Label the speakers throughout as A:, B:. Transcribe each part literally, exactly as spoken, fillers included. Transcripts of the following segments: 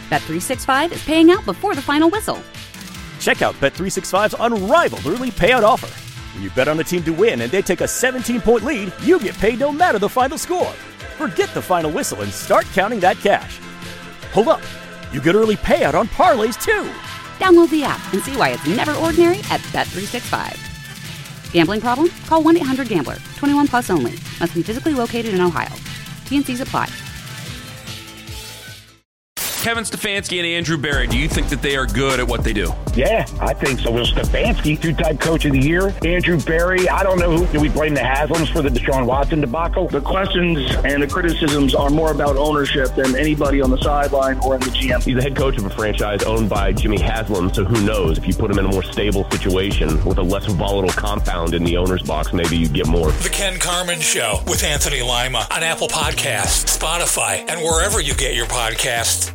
A: Bet three sixty-five is paying out before the final whistle.
B: Check out Bet three sixty-five's unrivaled early payout offer. When you bet on a team to win and they take a seventeen-point lead, you get paid no matter the final score. Forget the final whistle and start counting that cash. Hold up. You get early payout on parlays, too.
A: Download the app and see why it's never ordinary at Bet three sixty-five. Gambling problem? Call one eight hundred gambler. twenty-one plus only. Must be physically located in Ohio. T N Cs apply.
C: Kevin Stefanski and Andrew Berry, do you think that they are good at what they do?
D: Yeah, I think so. Well, Stefanski, two-time coach of the year. Andrew Berry, I don't know who. Do we blame the Haslams for the Deshaun Watson debacle?
E: The questions and the criticisms are more about ownership than anybody on the sideline or in the G M.
F: He's the head coach of a franchise owned by Jimmy Haslam, so who knows? If you put him in a more stable situation with a less volatile compound in the owner's box, maybe you get more.
G: The Ken Carman Show with Anthony Lima on Apple Podcasts, Spotify, and wherever you get your podcasts.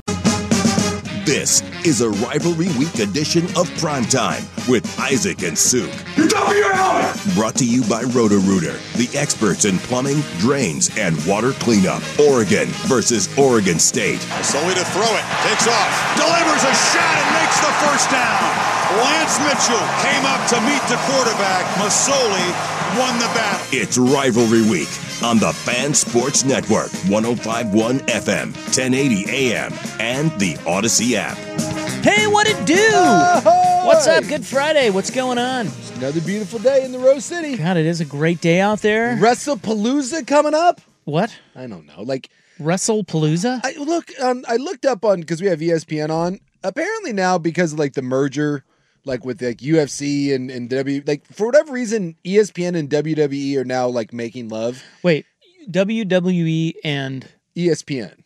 H: This is a Rivalry Week edition of Primetime with Isaac and Suk.
I: You top of your helmet!
H: Brought to you by Roto-Rooter, the experts in plumbing, drains, and water cleanup. Oregon versus Oregon State.
J: Masoli to throw it. Takes off. Delivers a shot and makes the first down. Lance Mitchell came up to meet the quarterback. Masoli won the battle.
H: It's Rivalry Week on the Fan Sports Network, one oh five point one F M, ten eighty A M, and the Odyssey app.
K: Hey, what it do?
L: Ahoy!
K: What's up? Good Friday. What's going on?
L: It's another beautiful day in the Rose City.
K: God, it is a great day out there.
L: WrestlePalooza coming up?
K: What?
L: I don't know. Like
K: WrestlePalooza?
L: I look. Um, I looked up on because we have E S P N on. Apparently now because of like the merger. Like with like U F C and, and W, like for whatever reason, E S P N and W W E are now like making love.
K: Wait, W W E and
L: E S P N.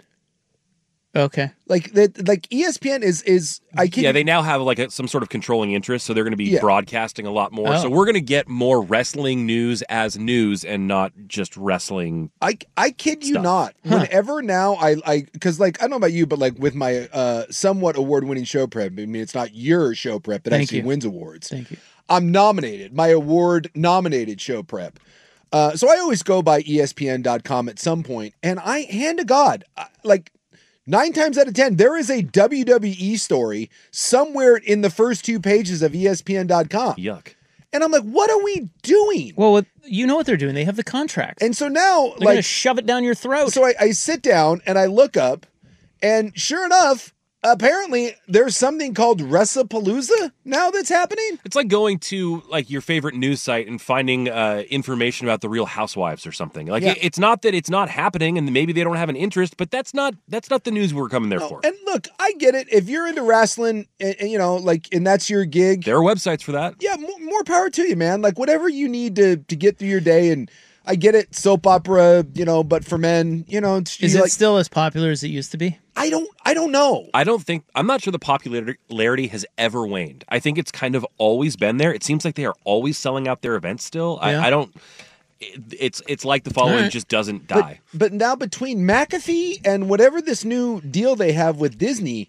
K: Okay,
L: like that. Like E S P N is is I can
C: yeah. They now have like a, some sort of controlling interest, so they're going to be
L: Yeah.
C: broadcasting a lot more.
K: Oh.
C: So we're going to get more wrestling news as news and not just wrestling.
L: I I kid you
C: stuff.
L: not.
K: Huh.
L: Whenever now I I because like I don't know about you, but like with my uh somewhat award winning show prep. I mean, it's not your show prep that
K: Thank
L: actually
K: you.
L: wins awards.
K: Thank you.
L: I'm nominated. My award nominated show prep. Uh, so I always go by E S P N dot com at some point, and I hand to God, I- like nine times out of ten, there is a W W E story somewhere in the first two pages of E S P N dot com.
C: Yuck.
L: And I'm like, what are we doing?
K: Well, what, you know what they're doing. They have the contract.
L: And so now,
K: they're going to
L: like,
K: shove it down your throat.
L: so I, I sit down and I look up, and sure enough, apparently there's something called WrestlePalooza now that's happening.
C: It's like going to like your favorite news site and finding uh, information about the Real Housewives or something. Like
L: Yeah.
C: it- it's not that it's not happening, and maybe they don't have an interest, but that's not that's not the news we're coming there
L: No,
C: for.
L: and look, I get it. If you're into wrestling, and, and, you know, like, and that's your gig,
C: There are websites for that.
L: yeah, more, more power to you, man. Like, whatever you need to to get through your day, and I get it, soap opera, you know, but for men, you know, it's,
K: is
L: you're
K: it
L: like,
K: still as popular as it used to be?
L: I don't, I don't know.
C: I don't think I'm not sure the popularity has ever waned. I think it's kind of always been there. It seems like they are always selling out their events still.
K: Yeah.
C: I, I don't. It, it's it's like the following
K: right.
C: just doesn't
L: But,
C: die.
L: but now between McAfee and whatever this new deal they have with Disney,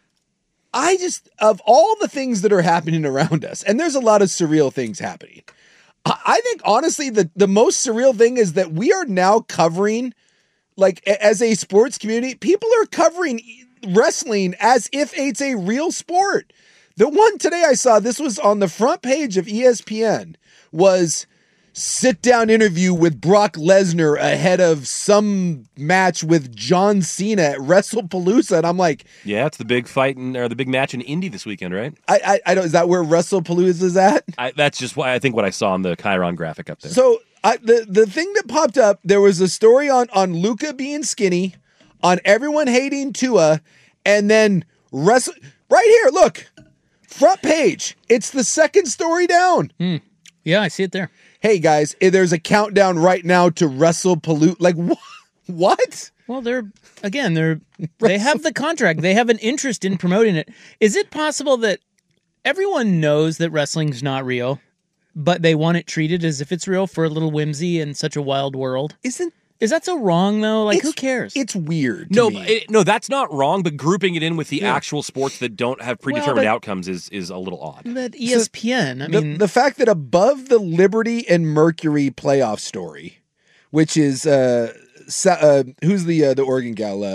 L: I just, of all the things that are happening around us, and there's a lot of surreal things happening. I I think honestly, the, the most surreal thing is that we are now covering, like a- as a sports community, people are covering wrestling as if it's a real sport. The one today I saw, this was on the front page of E S P N, was sit down interview with Brock Lesnar ahead of some match with John Cena at WrestlePalooza. And I'm like,
C: Yeah, it's the big fight in, or the big match in Indy this weekend, right?
L: I, I, I don't, is that where WrestlePalooza's at?
C: I, that's just why I think what I saw on the Chiron graphic up there.
L: So I, the the thing that popped up, there was a story on on Luka being skinny, on everyone hating Tua, and then wrestle right here. Look, front page. It's the second story down.
K: Hmm. Yeah, I see it there.
L: Hey guys, eh, there's a countdown right now to WrestlePalooza. Like wh- what?
K: Well, they're again, they're they have the contract. They have an interest in promoting it. Is it possible that everyone knows that wrestling's not real, but they want it treated as if it's real for a little whimsy in such a wild world?
L: Isn't
K: Is that so wrong though? Like, who cares?
L: It's weird. to
C: no,
L: me.
C: it, no, that's not wrong. But grouping it in with the
L: Yeah.
C: actual sports that don't have predetermined
K: but-
C: outcomes is is a little odd.
K: But E S P N, I
L: the,
K: mean,
L: the fact that above the Liberty and Mercury playoff story, which is uh, Sa- uh who's the uh, the Oregon gal, uh,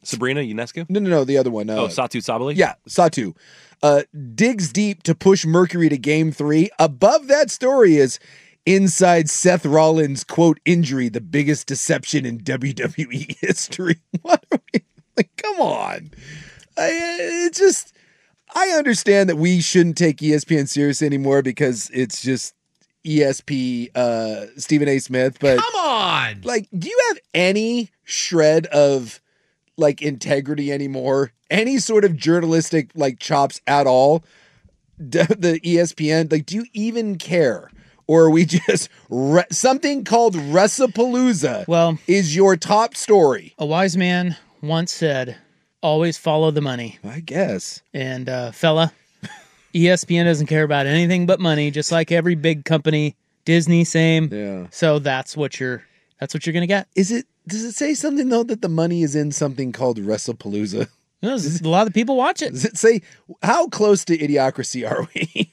C: Sabrina Ionescu?
L: No, no, no, the other one. Uh,
C: oh, Satu Sabali?
L: Yeah, Satu. Uh, digs deep to push Mercury to game three. Above that story is inside Seth Rollins' quote injury, the biggest deception in W W E history. What are we, like, come on. I, it's just, I understand that we shouldn't take E S P N seriously anymore because it's just E S P uh, Stephen A. Smith. But
I: come on.
L: Like, do you have any shred of like integrity anymore? Any sort of journalistic like chops at all? D- the E S P N, like, do you even care? Or are we just re- something called Wrestlepalooza?
K: Well,
L: is your top story.
K: A wise man once said, always follow the money.
L: I guess.
K: And uh, fella, E S P N doesn't care about anything but money, just like every big company. Disney, same.
L: Yeah.
K: So that's what you're that's what you're gonna get.
L: Is it does it say something though that the money is in something called Wrestlepalooza?
K: No, a lot of people watch it.
L: Does it say how close to Idiocracy are we?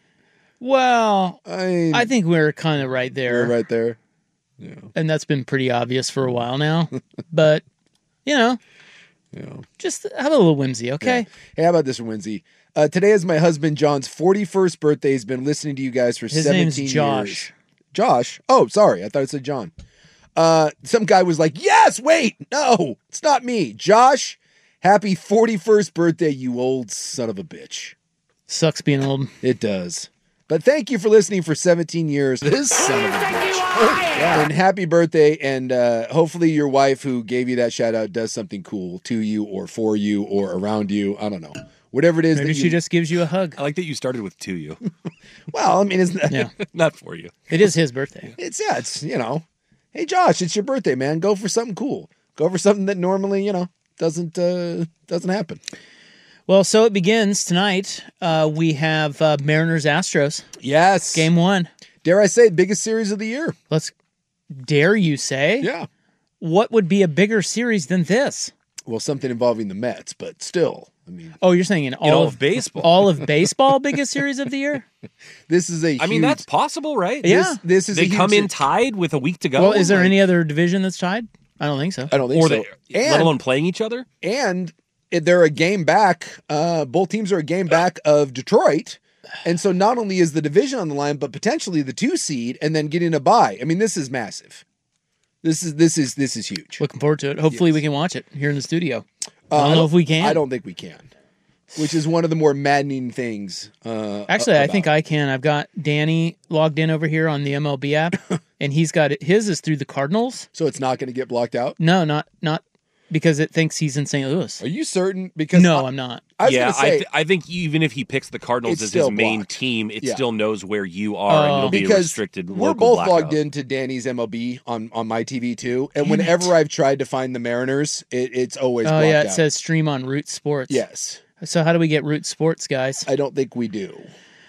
K: Well,
L: I,
K: I think we're kind of right there.
L: We're right there. Yeah.
K: And that's been pretty obvious for a while now. But, you know,
L: yeah.
K: just have a little whimsy, okay?
L: Yeah. Hey, how about this, Whimsy? Uh, today is my husband John's forty-first birthday. He's been listening to you guys for
K: His
L: seventeen
K: name's Josh.
L: years. Josh? Oh, sorry. I thought it said John. Uh, some guy was like, yes, wait, no, it's not me. Josh, happy forty-first birthday, you old son of a bitch.
K: Sucks being old.
L: It does. But thank you for listening for seventeen years. This son of a bitch. Oh, yeah. And happy birthday. And uh, hopefully your wife who gave you that shout out does something cool to you or for you or around you. I don't know. Whatever it is.
K: Maybe
L: that
K: she
L: you...
K: just gives you a hug.
C: I like that you started with to you.
L: Well, I mean, isn't that...
K: Yeah.
C: Not for you.
K: It is his birthday.
L: It's, yeah, it's, you know, hey, Josh, it's your birthday, man. Go for something cool. Go for something that normally, you know, doesn't uh, doesn't happen.
K: Well, so it begins tonight. Uh, we have uh, Mariners Astros.
L: Yes.
K: Game one.
L: Dare I say, biggest series of the year.
K: Let's, dare you say?
L: Yeah.
K: What would be a bigger series than this?
L: Well, something involving the Mets, but still, I mean.
K: Oh, you're saying in all,
C: in all
K: of,
C: of baseball.
K: All of baseball, biggest series of the year?
L: This is a huge...
C: I mean, that's possible, right?
K: Yeah.
L: This, this is
C: They
L: a
C: come
L: huge...
C: in tied with a week to go.
K: Well, is there
C: like,
K: any other division that's tied? I don't think so.
L: I don't think
C: or
L: so.
C: They,
L: and,
C: let alone playing each other?
L: And they're a game back. Uh, both teams are a game back of Detroit. And so not only is the division on the line, but potentially the two seed and then getting a bye. I mean, this is massive. This is this is this is huge.
K: Looking forward to it. Hopefully
L: Yes.
K: we can watch it here in the studio.
L: Uh,
K: I don't know if we can.
L: I don't think we can. Which is one of the more maddening things. Uh,
K: Actually, I
L: about.
K: think I can. I've got Danny logged in over here on the M L B app, and he's got it. His is through the Cardinals.
L: So it's not going to get blocked out?
K: No, not not because it thinks he's in Saint Louis.
L: Are you certain? Because
K: no,
L: I,
K: I'm not.
L: I was
C: yeah,
L: going to say,
C: I, th- I think even if he picks the Cardinals
L: It's
C: as his
L: still
C: main
L: blocked.
C: team, it
L: Yeah.
C: still knows where you are, and
K: Oh.
C: it'll be a
L: because
C: restricted
L: we're
C: local
L: both
C: blackout.
L: logged into Danny's M L B on, on my T V too, and
K: Damn
L: whenever
K: it.
L: I've tried to find the Mariners, it, it's always
K: Oh
L: blocked
K: yeah, it
L: out.
K: says stream on Root Sports.
L: Yes.
K: So how do we get Root Sports, guys?
L: I don't think we do.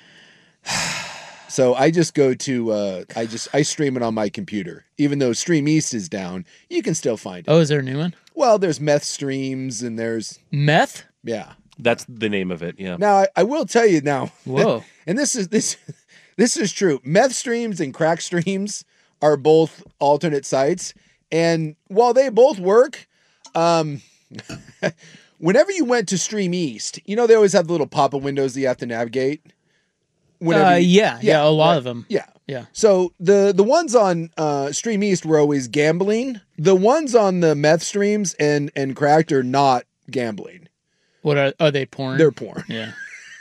L: So I just go to uh, I just I stream it on my computer. Even though Stream East is down, you can still find it.
K: Oh, is there a new one?
L: Well, there's meth streams and there's
K: Meth?
L: yeah.
C: That's the name of it, yeah.
L: Now I, I will tell you now.
K: Whoa.
L: And this is this this is true. Meth streams and crack streams are both alternate sites, and while they both work, um, whenever you went to Stream East, you know they always have the little pop-up windows that you have to navigate. Whenever
K: Uh,
L: you-
K: yeah, yeah, a lot
L: right.
K: of them.
L: Yeah.
K: Yeah.
L: So the the ones on uh, Stream East were always gambling. The ones on the meth streams and and cracked are not gambling.
K: What are are they porn?
L: They're porn.
K: Yeah.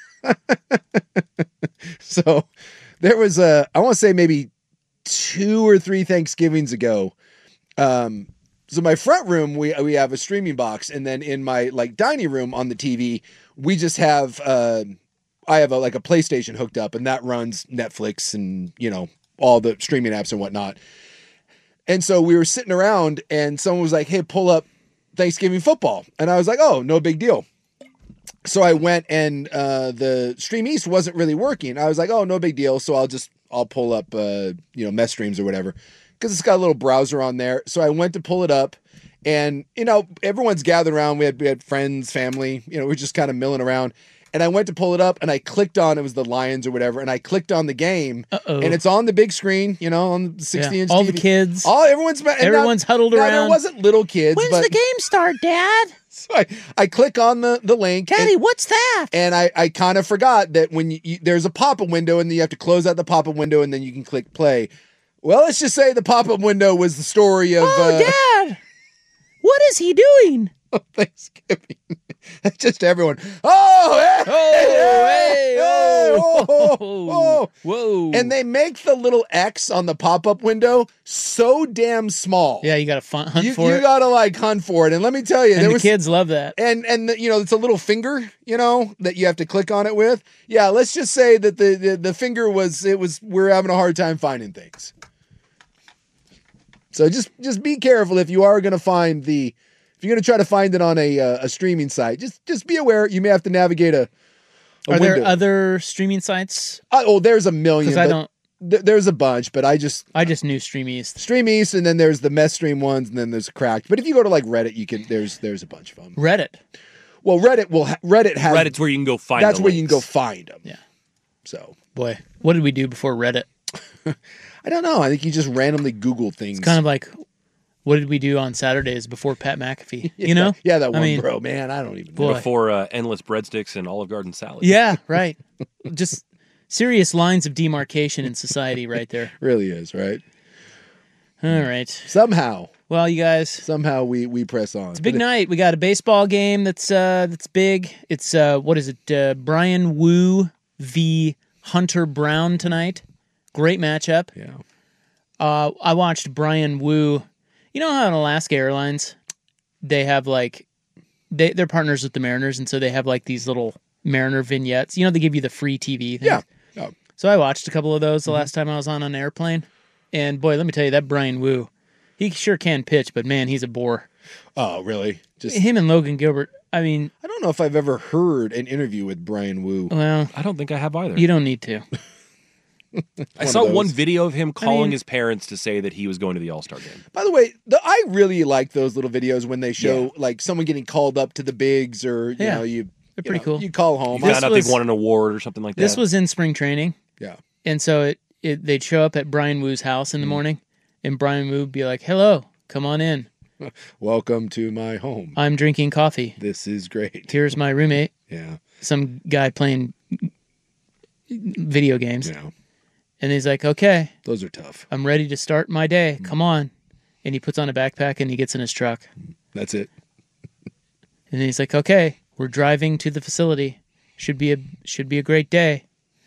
L: So there was a, I want to say maybe two or three Thanksgivings ago. Um, so my front room, we, we have a streaming box. And then in my like dining room on the T V, we just have, uh, I have a, like a PlayStation hooked up and that runs Netflix and, you know, all the streaming apps and whatnot. And so we were sitting around and someone was like, hey, pull up Thanksgiving football. And I was like, oh, no big deal. So I went and uh, the Stream East wasn't really working. I was like, oh, no big deal. So I'll just, I'll pull up, uh, you know, mess streams or whatever, because it's got a little browser on there. So I went to pull it up and, you know, everyone's gathered around. We had, we had friends, family, you know, we we're just kind of milling around. And I went to pull it up and I clicked on, it was the Lions or whatever. And I clicked on the game
K: Uh-oh.
L: and it's on the big screen, you know, on the sixty inch
K: Yeah. All
L: T V.
K: the kids.
L: All everyone's, and
K: Everyone's
L: not,
K: huddled
L: now,
K: around.
L: There wasn't little kids,
K: When's
L: but
K: the game start, Dad?
L: So I, I click on the, the link.
K: Daddy,
L: and,
K: what's that?
L: And I, I kind of forgot that when you, you there's a pop-up window and then you have to close out the pop-up window and then you can click play. Well, let's just say the pop-up window was the story of...
K: Oh,
L: uh,
K: Dad! What is he doing?
L: Thanksgiving. Just everyone. Oh, hey,
K: Oh, hey,
L: hey,
K: oh,
L: oh, oh, oh.
K: Whoa.
L: And they make the little X on the pop-up window so damn small.
K: Yeah, you got to fun- hunt
L: You,
K: for
L: you
K: it.
L: gotta like hunt for it. And let me tell you,
K: and
L: there
K: the
L: was
K: kids love that.
L: and and the, you know, it's a little finger, you know, that you have to click on it with. Yeah, let's just say that the the, the finger was it was we're having a hard time finding things. So just just be careful if you are going to find the if you're going to try to find it on a uh, a streaming site. Just just be aware you may have to navigate a. a
K: Are
L: window.
K: there other streaming sites?
L: Uh, oh, there's a million.
K: Because I
L: but
K: don't.
L: th- there's a bunch, but I just
K: I just knew Stream East.
L: Stream East, and then there's the Mess Stream ones, and then there's Cracked. But if you go to like Reddit, you can there's there's a bunch of them.
K: Reddit.
L: Well, Reddit will ha- Reddit has
C: Reddit's where you can go find.
L: That's
C: the
L: where
C: links.
L: you can go find them.
K: Yeah.
L: So
K: Boy, what did we do before Reddit?
L: I don't know. I think you just randomly Google things.
K: It's kind of like, what did we do on Saturdays before Pat McAfee? You know?
L: Yeah, that
K: I
L: one
K: mean,
L: bro, man. I don't even know.
K: Boy.
C: Before uh, endless breadsticks and Olive Garden salad.
K: Yeah, right. Just serious lines of demarcation in society right there.
L: Really is, right?
K: All right.
L: Somehow.
K: Well, you guys.
L: Somehow we we press on.
K: It's a big night. We got a baseball game that's uh that's big. It's uh what is it? Uh, Brian Wu v Hunter Brown tonight. Great matchup.
L: Yeah.
K: Uh I watched Brian Wu. You know how in Alaska Airlines they have like they they're partners with the Mariners, and so they have like these little Mariner vignettes. You know, they give you the free T V thing.
L: Yeah. Oh.
K: So I watched a couple of those the
L: Mm-hmm.
K: last time I was on an airplane. And boy, let me tell you, that Brian Wu, he sure can pitch, but man, he's a bore.
L: Oh, really? Just
K: Him and Logan Gilbert, I mean,
L: I don't know if I've ever heard an interview with Brian Wu.
K: well,
C: I don't think I have either.
K: you don't need to.
C: I saw
L: of those.
C: one video of him calling
K: mean-
C: his parents to say that he was going to the All-Star game.
L: By the way, the, I really like those little videos when they show
C: Yeah.
L: like someone getting called up to the bigs, or you
K: Yeah.
L: know you.
K: They're
L: you
K: pretty
L: know,
K: cool.
L: You call home.
C: You
K: This
C: found out
K: was-
C: they've won an award or something like that.
K: This was in spring training,
L: Yeah.
K: and so it, it they'd show up at Brian Wu's house in the morning, and Brian Wu would be like, "Hello, come on in.
L: Welcome to my home.
K: I'm drinking coffee.
L: This is great.
K: Here's my roommate,
L: Yeah.
K: some guy playing video games."
L: Yeah.
K: And he's like, "Okay,
L: Those are tough.
K: I'm ready to start my day. Come on." And he puts on a backpack and he gets in his truck.
L: That's it.
K: And he's like, "Okay, we're driving to the facility. Should be a should be a great day."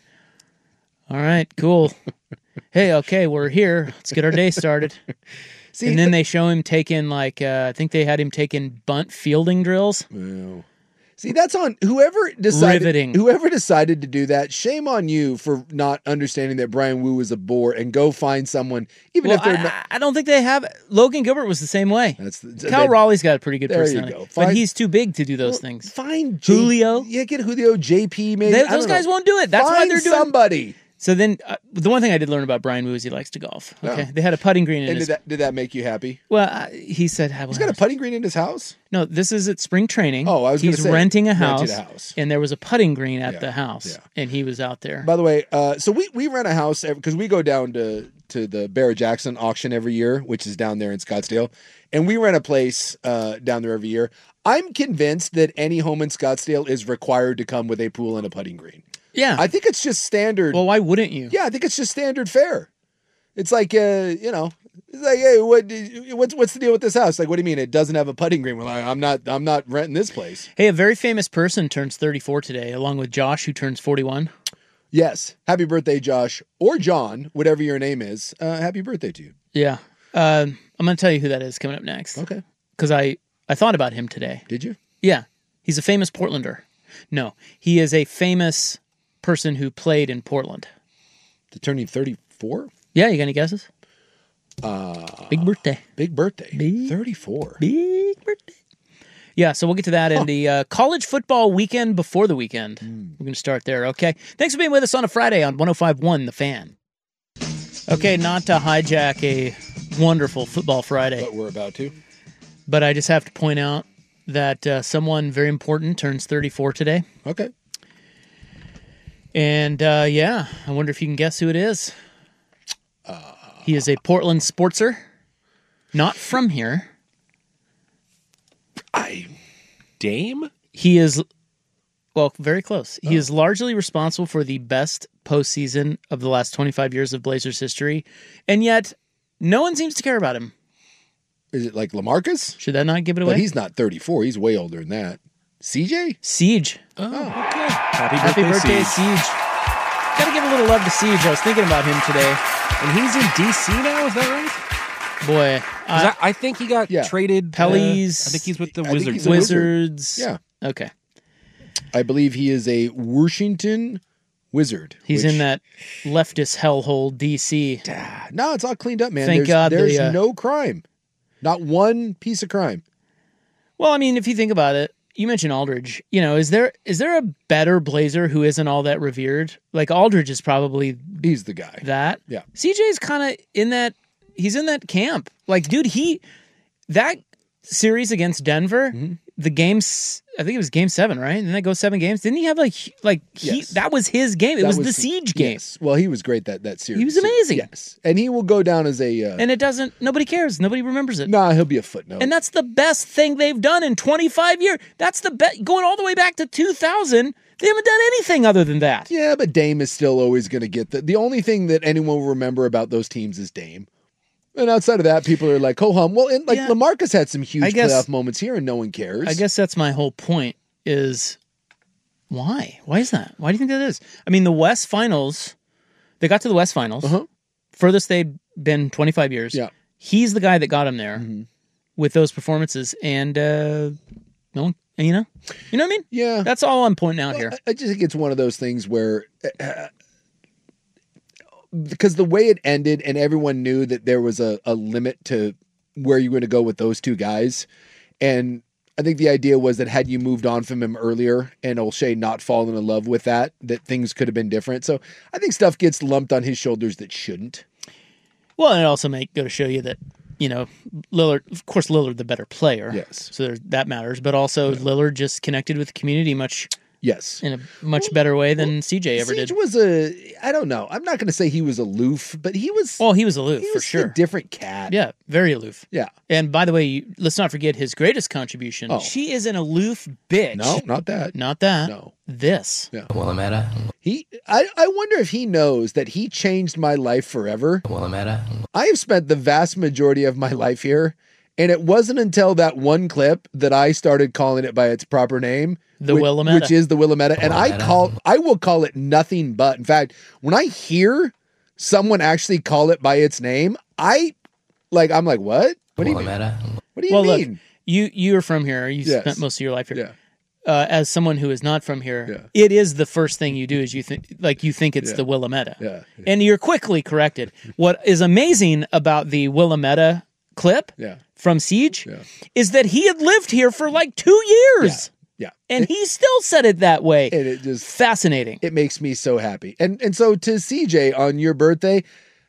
K: All right, cool. Hey, okay, we're here. Let's get our day started.
L: See,
K: and then they show him taking like uh, I think they had him taking bunt fielding drills.
L: Well, see, that's on whoever decided.
K: Riveting.
L: Whoever decided to do that. Shame on you for not understanding that Brian Wu is a bore, and go find someone, even
K: Well,
L: if they're
K: I,
L: not.
K: I don't think they have. Logan Gilbert was the same way.
L: That's the,
K: Cal
L: they-
K: Raleigh's got a pretty good
L: there you
K: personality,
L: go.
K: but
L: Find-
K: he's too big to do those
L: Well,
K: things.
L: Find J-
K: Julio?
L: Yeah, get Julio, J P. Maybe
K: They-
L: I
K: those
L: don't
K: guys
L: know.
K: won't do it. That's why
L: Find
K: they're doing
L: somebody.
K: So then, uh, the one thing I did learn about Brian Wu is he likes to golf. Okay,
L: Oh.
K: they had a putting green in
L: And
K: his.
L: did that did that make you happy?
K: Well, uh, he said
L: He's got a putting green in his house.
K: No, this is at spring training.
L: Oh, I was gonna
K: He's
L: say,
K: renting a house,
L: rented a house.
K: and there was a putting green at
L: Yeah,
K: the house,
L: yeah.
K: and he was out there.
L: By the way, uh, so we, we rent a house because we go down to, to the Barrett Jackson auction every year, which is down there in Scottsdale. And we rent a place uh, down there every year. I'm convinced that any home in Scottsdale is required to come with a pool and a putting green.
K: Yeah.
L: I think it's just standard.
K: Well, why wouldn't you?
L: Yeah, I think it's just standard fare. It's like, uh, you know, it's like, hey, what, what's what's the deal with this house? Like, what do you mean it doesn't have a putting green? Well, I, I'm not, I'm not renting this place.
K: Hey, a very famous person turns thirty-four today, along with Josh, who turns forty-one.
L: Yes, happy birthday, Josh or John, whatever your name is. Uh, happy birthday to you.
K: Yeah. Um, I'm going to tell you who that is coming up next.
L: Okay.
K: Because I, I thought about him today.
L: Did you?
K: Yeah. He's a famous Portlander. No, he is a famous person who played in Portland.
L: To turning thirty-four?
K: Yeah, you got any guesses?
L: Uh,
K: Big birthday.
L: Big birthday.
K: Big-
L: thirty-four.
K: Big birthday. Yeah, so we'll get to that in the uh, college football weekend before the weekend. We're going to start there, okay? Thanks for being with us on a Friday on one oh five point one The Fan. Okay, not to hijack a wonderful football Friday,
L: But we're about to.
K: but I just have to point out that uh, someone very important turns thirty-four today.
L: Okay.
K: And uh, yeah, I wonder if you can guess who it is.
L: Uh,
K: he is a Portland sportser, not from here.
L: I
C: Dame?
K: He is, well, very close. He oh. is largely responsible for the best postseason of the last twenty-five years of Blazers history, and yet no one seems to care about him.
L: Is it like LaMarcus?
K: Should that not give it away?
L: But he's not thirty-four. He's way older than that. C J?
K: Siege.
C: Oh, okay.
K: Happy, Happy birthday, birthday Siege. Siege. Got to give a little love to Siege. I was thinking about him today.
C: And he's in D C now, is that right?
K: Boy.
C: Uh, I, I think he got yeah. traded.
K: Pellies.
C: Uh, I think he's with the
L: I
C: Wizards.
K: Wizards.
L: Wizard. Yeah.
K: Okay.
L: I believe he is a Washington Wizard.
K: He's
L: which...
K: in that leftist hellhole, D C.
L: No, it's all cleaned up, man.
K: Thank
L: there's,
K: God.
L: There's
K: the, uh...
L: no crime. Not one piece of crime.
K: Well, I mean, if you think about it, you mentioned Aldridge. You know, is there is there a better Blazer who isn't all that revered? Like Aldridge is probably
L: he's the guy.
K: That
L: yeah.
K: C J's kind of in that. He's in that camp. Like, dude, he that series against Denver, mm-hmm. the games. I think it was Game Seven, right? Didn't that go seven games? Didn't he have like like he?
L: Yes.
K: That was his game. It was, was the Siege game.
L: Yes. Well, he was great that that series.
K: He was amazing.
L: Yes, and he will go down as a. Uh,
K: and it doesn't. Nobody cares. Nobody remembers it.
L: Nah, he'll be a footnote.
K: And that's the best thing they've done in twenty-five years. That's the best. Going all the way back to two thousand, they haven't done anything other than that.
L: Yeah, but Dame is still always going to get the. The only thing that anyone will remember about those teams is Dame. And outside of that, people are like, ho hum. Well, and like yeah. LaMarcus had some huge guess, playoff moments here, and no one cares.
K: I guess that's my whole point. Is why? Why is that? Why do you think that is? I mean, the West Finals, they got to the West Finals.
L: Uh-huh.
K: Furthest they've been twenty-five years.
L: Yeah.
K: He's the guy that got him there
L: mm-hmm.
K: with those performances. And, uh, no one, you know? You know what I mean?
L: Yeah.
K: That's all I'm pointing out
L: well,
K: here.
L: I, I just think it's one of those things where, uh, because the way it ended and everyone knew that there was a, a limit to where you were going to go with those two guys. And I think the idea was that had you moved on from him earlier and Olshey not fallen in love with that, that things could have been different. So I think stuff gets lumped on his shoulders that shouldn't.
K: Well, and it also may go to show you that, you know, Lillard, of course, Lillard the better player.
L: Yes.
K: So there's, that matters. But also yeah. Lillard just connected with the community much
L: Yes.
K: in a much well, better way than
L: well,
K: C J ever
L: Siege
K: did.
L: was a, I don't know. I'm not going to say he was aloof, but he was.
K: Well, he was aloof,
L: he
K: for
L: was
K: sure.
L: a different cat.
K: Yeah, very aloof.
L: Yeah.
K: And by the way, you, let's not forget his greatest contribution.
L: Oh.
K: She is an aloof bitch.
L: No, not that.
K: Not that.
L: No.
K: This.
L: Yeah.
I: Willamette.
L: He, I, I wonder if he knows that he changed my life forever.
I: Willamette.
L: I have spent the vast majority of my life here, and it wasn't until that one clip that I started calling it by its proper name.
K: The
L: which,
K: Willamette.
L: Which is the Willamette. And I call, I will call it nothing but. In fact, when I hear someone actually call it by its name, I, like, I'm like, what? What do you mean? What do you
K: well,
L: mean?
K: Look, you, you're from here. You
L: yes.
K: spent most of your life here.
L: Yeah.
K: Uh, as someone who is not from here,
L: yeah.
K: it is the first thing you do is you think like you think it's
L: yeah.
K: the Willamette.
L: Yeah. Yeah.
K: And you're quickly corrected. What is amazing about the Willamette clip
L: yeah.
K: from Siege
L: yeah.
K: is that he had lived here for like two years.
L: Yeah. yeah.
K: And
L: it,
K: he still said it that way.
L: And it just
K: fascinating.
L: It makes me so happy. And and so to C J on your birthday,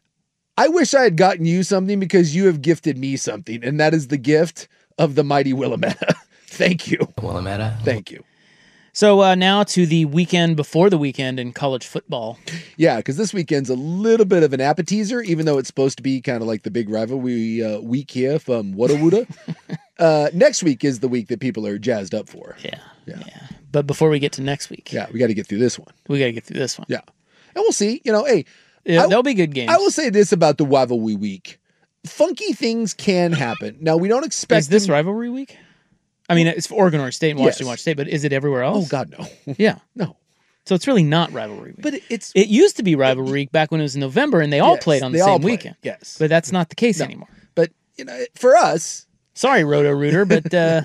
L: I wish I had gotten you something because you have gifted me something, and that is the gift of the mighty Willamette. Thank you.
I: Willamette.
L: Thank you.
K: So uh, now to the weekend before the weekend in college football.
L: Yeah, because this weekend's a little bit of an appetizer, even though it's supposed to be kind of like the big rivalry uh, week here from Wada Wuda. uh, next week is the week that people are jazzed up for.
K: Yeah,
L: yeah.
K: yeah. But before we get to next week.
L: Yeah, we got to get through this one.
K: We got to get through this one.
L: Yeah. And we'll see. You know, hey.
K: Yeah, there'll be good games.
L: I will say this about the rivalry week. Funky things can happen. Now, we don't expect...
K: Is this
L: them...
K: rivalry week? I mean, it's for Oregon or State and Washington,
L: yes.
K: Washington State, but is it everywhere else?
L: Oh, God, no.
K: Yeah.
L: No.
K: So it's really not rivalry week.
L: But it's...
K: It used to be rivalry week back when it was in November, and they all
L: yes,
K: played on the
L: same
K: same weekend.
L: Yes.
K: But that's not the case
L: no.
K: anymore.
L: But, you know, for us...
K: Sorry, Roto-Rooter, but... Uh,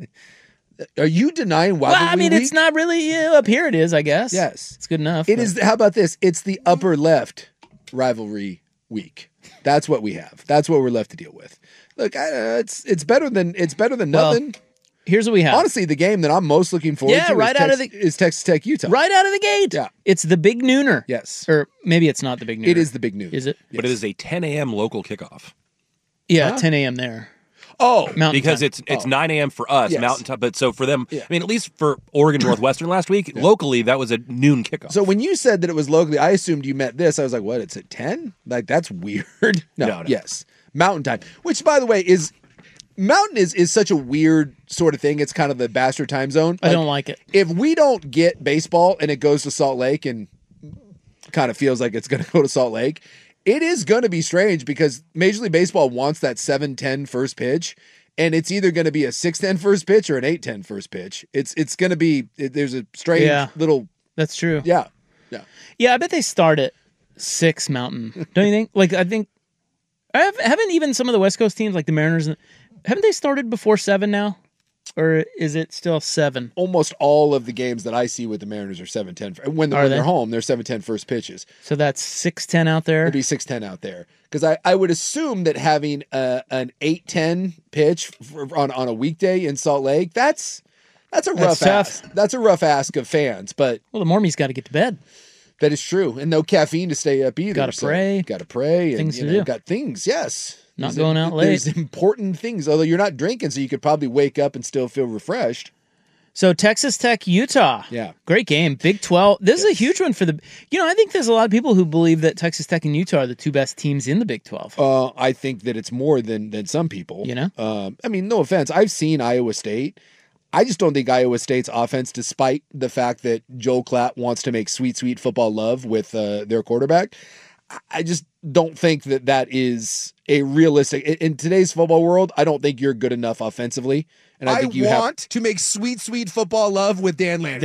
L: are you denying rivalry
K: Well, I mean,
L: week?
K: it's not really... Uh, up here it is, I guess.
L: Yes.
K: It's good enough.
L: It
K: but...
L: is. How about this? It's the upper left rivalry week. That's what we have. That's what we're left to deal with. Look, I, uh, it's it's better than it's better than nothing.
K: Well, here's what we have.
L: Honestly, the game that I'm most looking forward
K: yeah,
L: to
K: right
L: is,
K: out
L: Tex-
K: of the,
L: is Texas Tech Utah.
K: Right out of the gate.
L: Yeah.
K: It's the big nooner.
L: Yes.
K: Or maybe it's not the big nooner.
L: It is the big nooner.
K: Is it?
C: But
L: yes.
C: it is a ten a.m. local kickoff.
K: Yeah,
L: huh?
K: ten a.m. there.
L: Oh,
K: Mountain
C: because
K: time.
C: it's it's
L: oh.
C: nine a.m. for us,
L: yes.
C: Mountain Time. But so for them,
L: yeah.
C: I mean, at least for Oregon Northwestern last week, yeah. locally that was a noon kickoff.
L: So when you said that it was locally, I assumed you meant this. I was like, what? It's at ten? Like that's weird. No,
C: no, no.
L: Yes, Mountain Time. Which, by the way, is Mountain is, is such a weird sort of thing. It's kind of the bastard time zone.
K: I don't like it.
L: If we don't get baseball and it goes to Salt Lake and kind of feels like it's going to go to Salt Lake, it is going to be strange because Major League Baseball wants that seven ten first pitch, and it's either going to be a six ten first pitch or an eight ten first pitch. It's it's going to be it, there's a strange
K: Yeah.
L: little
K: That's true.
L: yeah yeah
K: Yeah, I bet they start at six Mountain. Don't you think? Like, I think I have, haven't even some of the West Coast teams like the Mariners, haven't they started before seven now, or is it still seven?
L: Almost all of the games that I see with the Mariners are seven ten. When, they're,
K: Are
L: when
K: they?
L: they're home, they're seven ten first pitches.
K: So that's six ten out there.
L: It'd be six ten out there. Because I, I would assume that having a, an eight ten pitch for, on, on a weekday in Salt Lake, that's that's a rough
K: That's
L: ask. That's a rough ask of fans. But
K: Well, the Mormie's got to get to bed.
L: that is true. And no caffeine to stay up either.
K: Gotta pray.
L: Got to pray.
K: Things
L: and,
K: to
L: you know,
K: do.
L: Got things, yes.
K: Not
L: There's
K: going
L: a-
K: out late.
L: There's important things, although you're not drinking, so you could probably wake up and still feel refreshed.
K: So Texas Tech, Utah.
L: Yeah.
K: Great game. Big twelve. This is a huge one for the, you know, I think there's a lot of people who believe that Texas Tech and Utah are the two best teams in the Big twelve.
L: Uh, I think that it's more than than some people.
K: You know?
L: Um, I mean, no offense. I've seen Iowa State. I just don't think Iowa State's offense, despite the fact that Joel Klatt wants to make sweet, sweet football love with uh, their quarterback, I just don't think that that is a realistic. In, in today's football world, I don't think you're good enough offensively. And I,
I: I,
L: think you
I: want
L: have.
I: to make sweet, sweet football love with Dan Landry.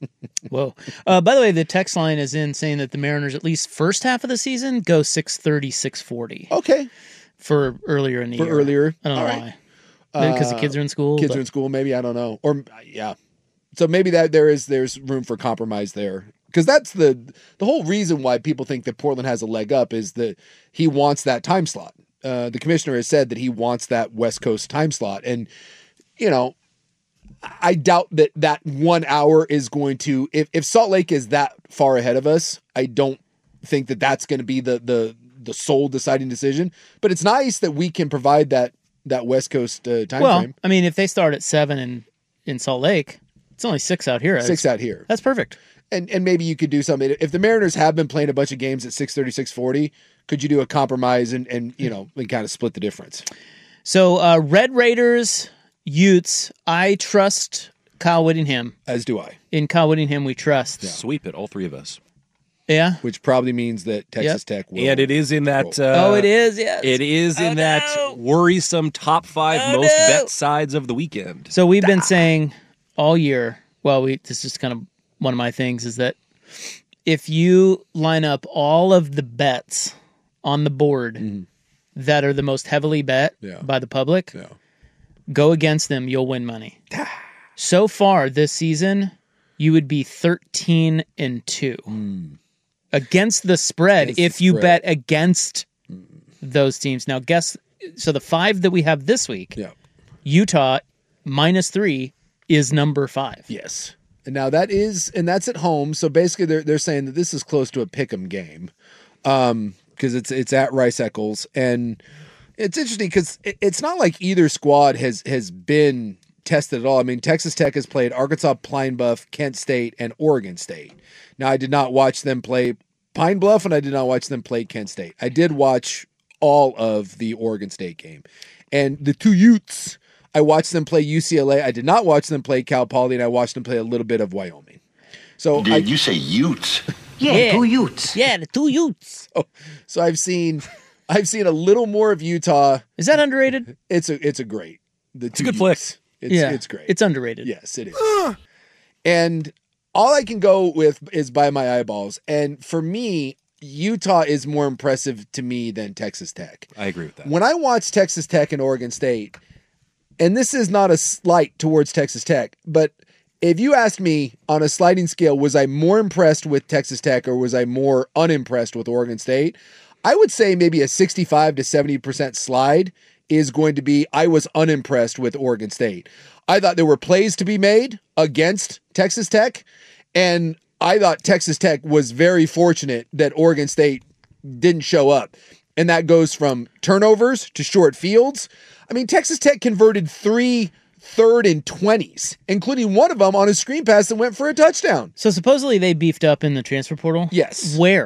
K: Whoa. Uh, by the way, the text line is in saying that the Mariners, at least first half of the season, go six thirty, six forty.
L: Okay.
K: For earlier in the
L: For
K: year.
L: earlier.
K: I don't know
L: All
K: why.
L: right.
K: Maybe because the
L: Uh,
K: kids are in school.
L: Kids
K: but-
L: are in school, maybe. I don't know. Or, yeah. So maybe that there is there's room for compromise there. Because that's the the whole reason why people think that Portland has a leg up is that he wants that time slot. Uh, the commissioner has said that he wants that West Coast time slot. And, you know, I doubt that that one hour is going to, if, if Salt Lake is that far ahead of us, I don't think that that's going to be the, the, the sole deciding decision. But it's nice that we can provide that, that West Coast uh, time
K: well,
L: frame.
K: I mean, if they start at seven in, in Salt Lake, it's only six out here.
L: Six out here.
K: That's perfect.
L: And and maybe you could do something. If the Mariners have been playing a bunch of games at six thirty, six forty, could you do a compromise and, and you know, and kind of split the difference?
K: So, uh, Red Raiders, Utes, I trust Kyle Whittingham.
L: As do I.
K: In Kyle Whittingham, we trust.
C: Sweep it, all three of us.
K: Yeah.
L: Which probably means that Texas Tech will.
C: And it is in that. Uh,
K: Oh, it is, yes.
C: It is in
K: Oh,
C: that
K: no.
C: worrisome top five
K: Oh,
C: most
K: no.
C: bet sides of the weekend.
K: So we've been saying all year, well, we this is kind of one of my things, is that if you line up all of the bets on the board that are the most heavily bet
L: Yeah.
K: by the public,
L: Yeah.
K: go against them, you'll win money. So far this season, you would be thirteen and two against the spread
L: Against the
K: if you
L: spread.
K: bet against those teams. Now, guess so the five that we have this week,
L: Yeah.
K: Utah minus three is number five.
L: Yes. And now that is, and that's at home. So basically, they're they're saying that this is close to a pick'em game, um, because it's it's at Rice Eccles, and it's interesting because it, it's not like either squad has has been tested at all. I mean, Texas Tech has played Arkansas, Pine Bluff, Kent State, and Oregon State. Now, I did not watch them play Pine Bluff, and I did not watch them play Kent State. I did watch all of the Oregon State game, and the two Utes. I watched them play U C L A. I did not watch them play Cal Poly, and I watched them play a little bit of Wyoming. So
M: Did
L: I,
M: you say Utes?
K: Yeah, two Utes. Yeah, the two Utes.
L: Oh, so I've seen, I've seen a little more of Utah.
K: Is that underrated?
L: It's a, it's a great. The
C: It's a good flick.
L: Utes. It's,
K: yeah,
L: it's great.
K: It's underrated.
L: Yes, it is. And all I can go with is by my eyeballs. And for me, Utah is more impressive to me than Texas Tech.
C: I agree with that.
L: When I watch Texas Tech and Oregon State, and this is not a slight towards Texas Tech, but if you asked me on a sliding scale, was I more impressed with Texas Tech or was I more unimpressed with Oregon State? I would say maybe a sixty-five to seventy percent slide is going to be I was unimpressed with Oregon State. I thought there were plays to be made against Texas Tech, and I thought Texas Tech was very fortunate that Oregon State didn't show up. And that goes from turnovers to short fields. I mean, Texas Tech converted three third and twenties, including one of them on a screen pass that went for a touchdown.
K: So supposedly they beefed up in the transfer portal?
L: Yes.
K: Where?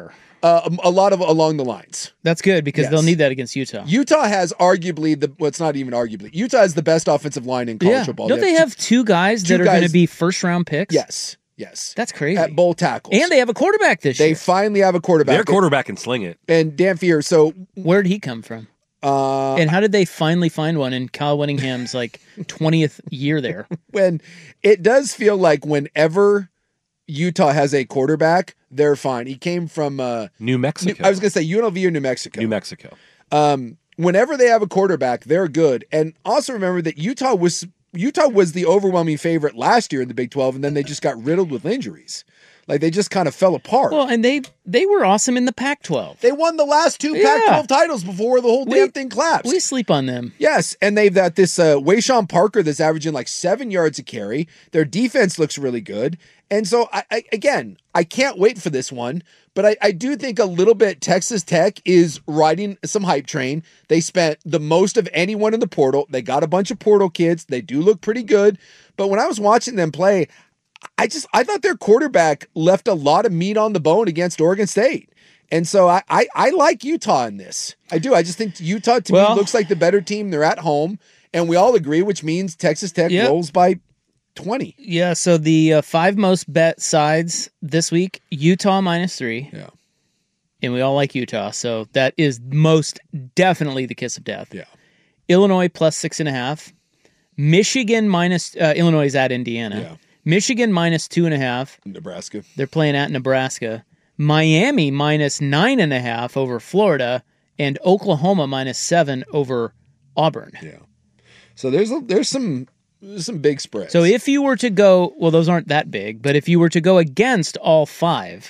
L: Uh, a lot of along the lines.
K: That's good because
L: Yes.
K: they'll need that against Utah.
L: Utah has arguably the. Well, it's not even arguably. Utah has the best offensive line in college
K: Yeah.
L: football.
K: Don't they
L: two-
K: have two guys
L: two
K: that are going to
L: guys-
K: be first round picks?
L: Yes. Yes.
K: That's crazy.
L: At bowl tackles.
K: And they have a quarterback this
L: They
K: year.
L: finally have a quarterback.
C: Their quarterback can sling it.
L: And Dan Fear. So
K: where did he come from?
L: Uh,
K: and how did they finally find one in Kyle Whittingham's like twentieth year there?
L: when it does feel like whenever Utah has a quarterback, they're fine. He came from uh,
C: New Mexico.
L: I was going to say U N L V or New Mexico.
C: New Mexico.
L: Um, whenever they have a quarterback, they're good. And also remember that Utah was Utah was the overwhelming favorite last year in the Big twelve, and then they just got riddled with injuries. Like they just kind of fell apart.
K: Well, and they they were awesome in the Pac twelve.
L: They won the last two
K: Yeah.
L: Pac twelve titles before the whole
K: We-
L: damn thing collapsed.
K: We sleep on them.
L: Yes, and they've got this uh, Wayshawn Parker that's averaging like seven yards a carry. Their defense looks really good. And so, I, I again, I can't wait for this one, but I, I do think a little bit Texas Tech is riding some hype train. They spent the most of anyone in the portal. They got a bunch of portal kids. They do look pretty good. But when I was watching them play, I just I thought their quarterback left a lot of meat on the bone against Oregon State. And so I, I, I like Utah in this. I do. I just think Utah to
K: Well-
L: me looks like the better team. They're at home, and we all agree, which means Texas Tech
K: Yep.
L: rolls by twenty.
K: Yeah, so the uh, five most bet sides this week, Utah minus three.
L: Yeah.
K: And we all like Utah, so that is most definitely the kiss of death.
L: Yeah.
K: Illinois plus six and a half. Michigan minus, uh, Illinois is at Indiana.
L: Yeah.
K: Michigan minus two and a half.
L: Nebraska.
K: They're playing at Nebraska. Miami minus nine and a half over Florida. And Oklahoma minus seven over Auburn.
L: Yeah. So there's a, there's some there's some big spreads.
K: So if you were to go, well, those aren't that big, but if you were to go against all five,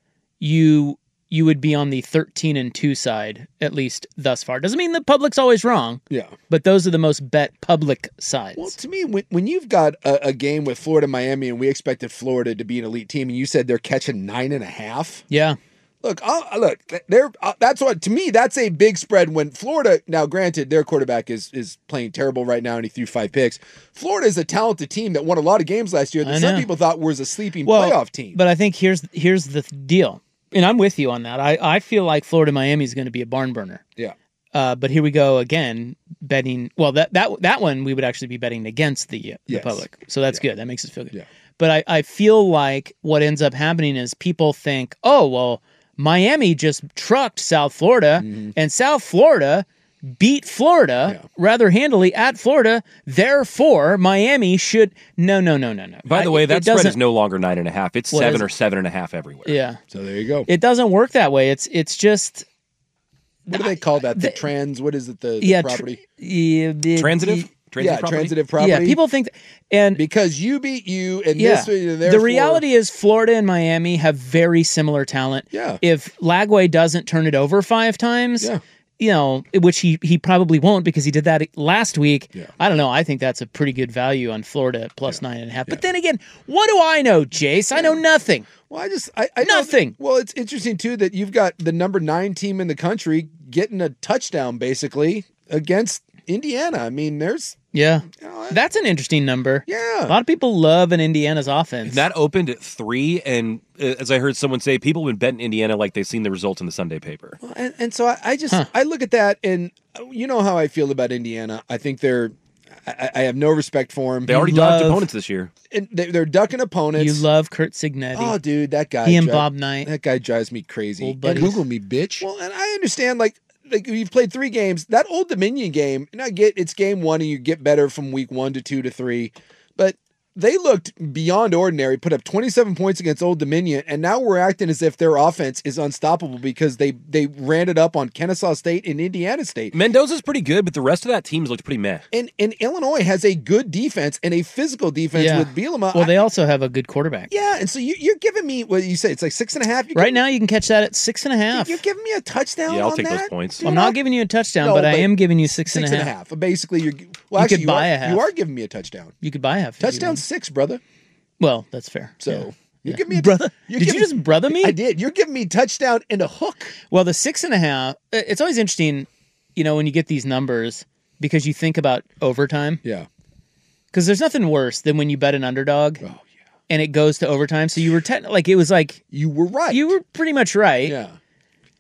K: you you would be on the thirteen and two side, at least thus far. Doesn't mean the public's always wrong,
L: yeah.
K: but those are the most bet public sides.
L: Well, to me, when, when you've got a, a game with Florida Miami and we expected Florida to be an elite team, and you said they're catching nine and a half.
K: Yeah.
L: Look, I'll, look, they're uh, that's what to me that's a big spread when Florida. Now, granted, their quarterback is is playing terrible right now, and he threw five picks. Florida is a talented team that won a lot of games last year
K: I
L: that some
K: know.
L: people thought was a sleeping
K: Well,
L: playoff team.
K: But I think here's here's the deal, and I'm with you on that. I, I feel like Florida Miami is going to be a barn burner.
L: Yeah.
K: Uh, but here we go again, betting. Well, that that that one we would actually be betting against the the
L: Yes.
K: public, so that's good. That makes us feel good.
L: Yeah.
K: But I, I feel like what ends up happening is people think, oh well, Miami just trucked South Florida,
L: Mm-hmm.
K: and South Florida beat Florida rather handily at Florida. Therefore, Miami should no no no no no.
C: By the
K: I-
C: way,
K: it
C: that spread
K: doesn't-
C: is no longer nine and a half. It's
K: What
C: seven
K: is
C: or
K: it?
C: seven and a half everywhere.
K: Yeah.
L: So there you go.
K: It doesn't work that way. It's it's just
L: What do they call that? The, trans. What is it? The, the
K: yeah, tr-
L: property.
K: yeah, the-
C: Transitive? Transitive
L: yeah,
C: property?
L: transitive property.
K: Yeah, people think, th- and
L: because you beat you, and
K: yeah,
L: this, and
K: the
L: therefore-
K: reality is Florida and Miami have very similar talent.
L: Yeah.
K: If Lagway doesn't turn it over five times,
L: Yeah.
K: you know, which he he probably won't because he did that last week.
L: Yeah.
K: I don't know. I think that's a pretty good value on Florida at plus nine and a half. But then again, what do I know, Jace? I know nothing.
L: Well, I just I, I know-
K: Nothing.
L: well, it's interesting too that you've got the number nine team in the country getting a touchdown basically against Indiana. I mean, there's
K: Yeah, that's an interesting number.
L: Yeah,
K: a lot of people love an Indiana's offense.
C: That opened at three, and uh, as I heard someone say, people have been betting Indiana like they've seen the results in the Sunday paper.
L: and, and so I, I just I look at that and you know how I feel about Indiana. I think they're I, I have no respect for them.
C: They already
K: You
C: dodged
K: love-
C: opponents this year.
L: And they, they're ducking opponents.
K: You love Kurt Signetti.
L: Oh, dude, that guy.
K: He and
L: dri-
K: Bob Knight.
L: That guy drives me crazy.
K: Old
L: And
K: buddies.
L: Google me, bitch. Well, and I understand, like, like you've played three games. That Old Dominion game, and I get it's game one, and you get better from week one to two to three, but they looked beyond ordinary. Put up twenty-seven points against Old Dominion, and now we're acting as if their offense is unstoppable because they they ran it up on Kennesaw State and Indiana State.
C: Mendoza's pretty good, but the rest of that team's looked pretty meh.
L: And and Illinois has a good defense and a physical defense
K: Yeah.
L: with Bielema.
K: Well,
L: I-
K: they also have a good quarterback.
L: yeah, and so you, you're giving me what you say. It's like six and a half. You're
K: Right
L: giving-
K: now, you can catch that at six and a half.
L: You're giving me a touchdown.
C: Yeah, I'll
L: on
C: take those
L: that?
C: points.
L: Dude,
K: I'm not
L: I-
K: giving you a touchdown,
L: No,
K: but I
L: but
K: am giving you six,
L: six
K: and a half.
L: Basically, you're well.
K: You
L: actually,
K: could
L: you
K: buy
L: are,
K: a half.
L: You are giving me a touchdown.
K: You could buy a half. if you
L: Touchdown
K: want.
L: six, brother.
K: Well, that's fair.
L: So
K: Yeah.
L: you
K: Yeah.
L: give me a
K: brother.
L: you're
K: Did you
L: giving-
K: just brother me?
L: I did. You're giving me touchdown and a hook.
K: Well, the six and a half. It's always interesting, you know, when you get these numbers because you think about overtime.
L: Yeah.
K: Because there's nothing worse than when you bet an underdog.
L: Oh yeah.
K: And it goes to overtime. So you were technically like it was like
L: You were right.
K: you were pretty much right.
L: Yeah.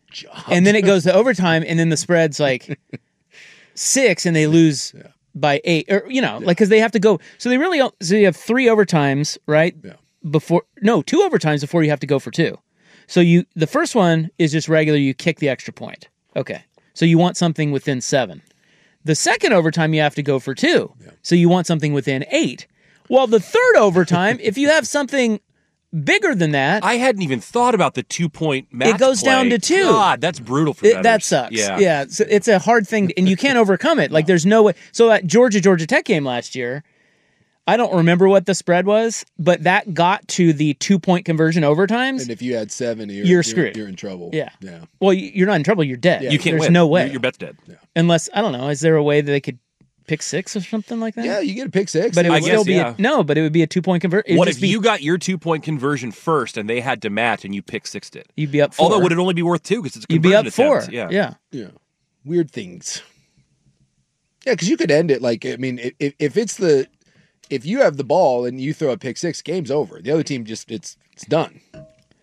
L: job.
K: And then it goes to overtime, and then the spread's like six, and they lose yeah. by eight, or you know, yeah. like because they have to go. So they really so you have three overtimes, right?
L: Yeah.
K: Before no two overtimes before you have to go for two. So you the first one is just regular. You kick the extra point. Okay, so you want something within seven. The second overtime you have to go for two. Yeah. So you want something within eight. Well, the third overtime, if you have something bigger than that,
C: I hadn't even thought about the two point match.
K: It goes
C: play.
K: down to two.
C: God, that's brutal for
K: it, that sucks.
C: Yeah,
K: yeah. So it's a hard thing, and you can't overcome it. Like there's no way. So that Georgia Georgia Tech game last year, I don't remember what the spread was, but that got to the two point conversion overtimes.
L: And if you had seven, you're,
K: you're,
L: you're
K: screwed.
L: You're in trouble.
K: Yeah,
L: yeah.
K: Well, you're not in trouble. You're dead.
L: Yeah.
C: You can't
K: There's
C: win.
K: no way.
C: Your, your bet's dead.
L: Yeah.
K: Unless I don't know. Is there a way that they could pick six or something like that?
L: Yeah, you get a pick six.
K: But it would
C: I
K: still
C: guess,
K: be
C: yeah.
K: a, no. But it would be a two point conversion.
C: What if be, you got your two point conversion first and they had to match and you pick sixed it?
K: You'd be up four.
C: Although would it only be worth two because it's a
K: you'd
C: conversion
K: be up four.
C: attempt. Yeah,
K: yeah,
L: yeah. Weird things. Yeah, because you could end it like I mean, if if it's the if you have the ball and you throw a pick six, game's over. The other team just it's it's done.
K: Uh,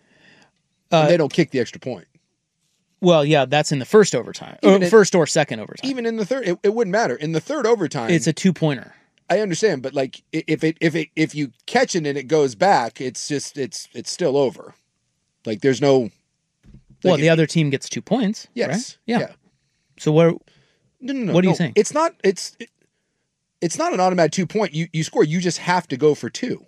L: and they don't kick the extra point.
K: Well, yeah, that's in the first overtime, or
L: in,
K: first or second overtime.
L: Even in the third, it, it wouldn't matter. In the third overtime,
K: it's a two pointer.
L: I understand, but like if it if it if you catch it and it goes back, it's just it's it's still over. Like there's no. Like
K: well, the other team gets two points.
L: Yes.
K: Right? Yeah.
L: yeah.
K: So what?
L: No, no, no.
K: What do
L: no,
K: you think?
L: It's not. It's. It, it's not an automatic two point. You you score. You just have to go for two.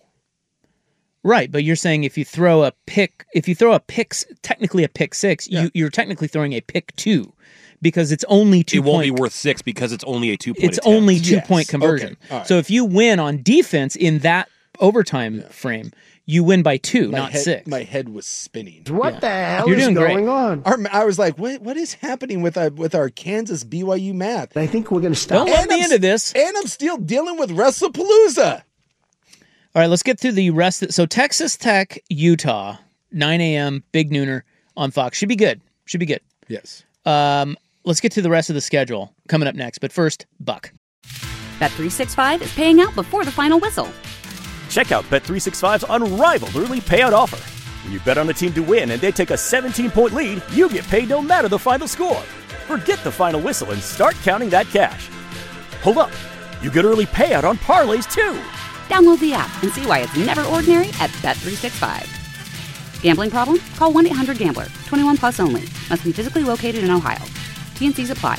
K: Right, but you're saying if you throw a pick, if you throw a pick, technically a pick six, yeah. you, you're technically throwing a pick two, because it's only two.
C: It won't
K: point,
C: be worth six because it's only a two point.
K: It's
C: attempt.
K: only two
L: yes.
K: point conversion.
L: Okay. Right.
K: So if you win on defense in that overtime yeah. frame, you win by two,
L: my
K: not
L: head,
K: six.
L: My head was spinning.
M: What yeah. the hell
K: You're
M: is
K: doing
M: going
K: great.
M: on?
L: Our, I was like, what what is happening with our, with our Kansas B Y U math?
M: I think we're going to stop.
K: Don't let me into this.
L: And I'm still dealing with WrestlePalooza.
K: All right, let's get through the rest. Of, so Texas Tech, Utah, nine a.m., big nooner on Fox. Should be good. Should be good.
L: Yes.
K: Um, let's get to the rest of the schedule coming up next. But first, Buck.
A: Bet three sixty-five is paying out before the final whistle.
B: Check out Bet three sixty-five's unrivaled early payout offer. When you bet on a team to win and they take a seventeen-point lead, you get paid no matter the final score. Forget the final whistle and start counting that cash. Hold up. You get early payout on parlays, too.
A: Download the app and see why it's never ordinary at Bet three sixty-five. Gambling problem? Call one eight hundred gambler. twenty-one plus only. Must be physically located in Ohio. T N Cs apply.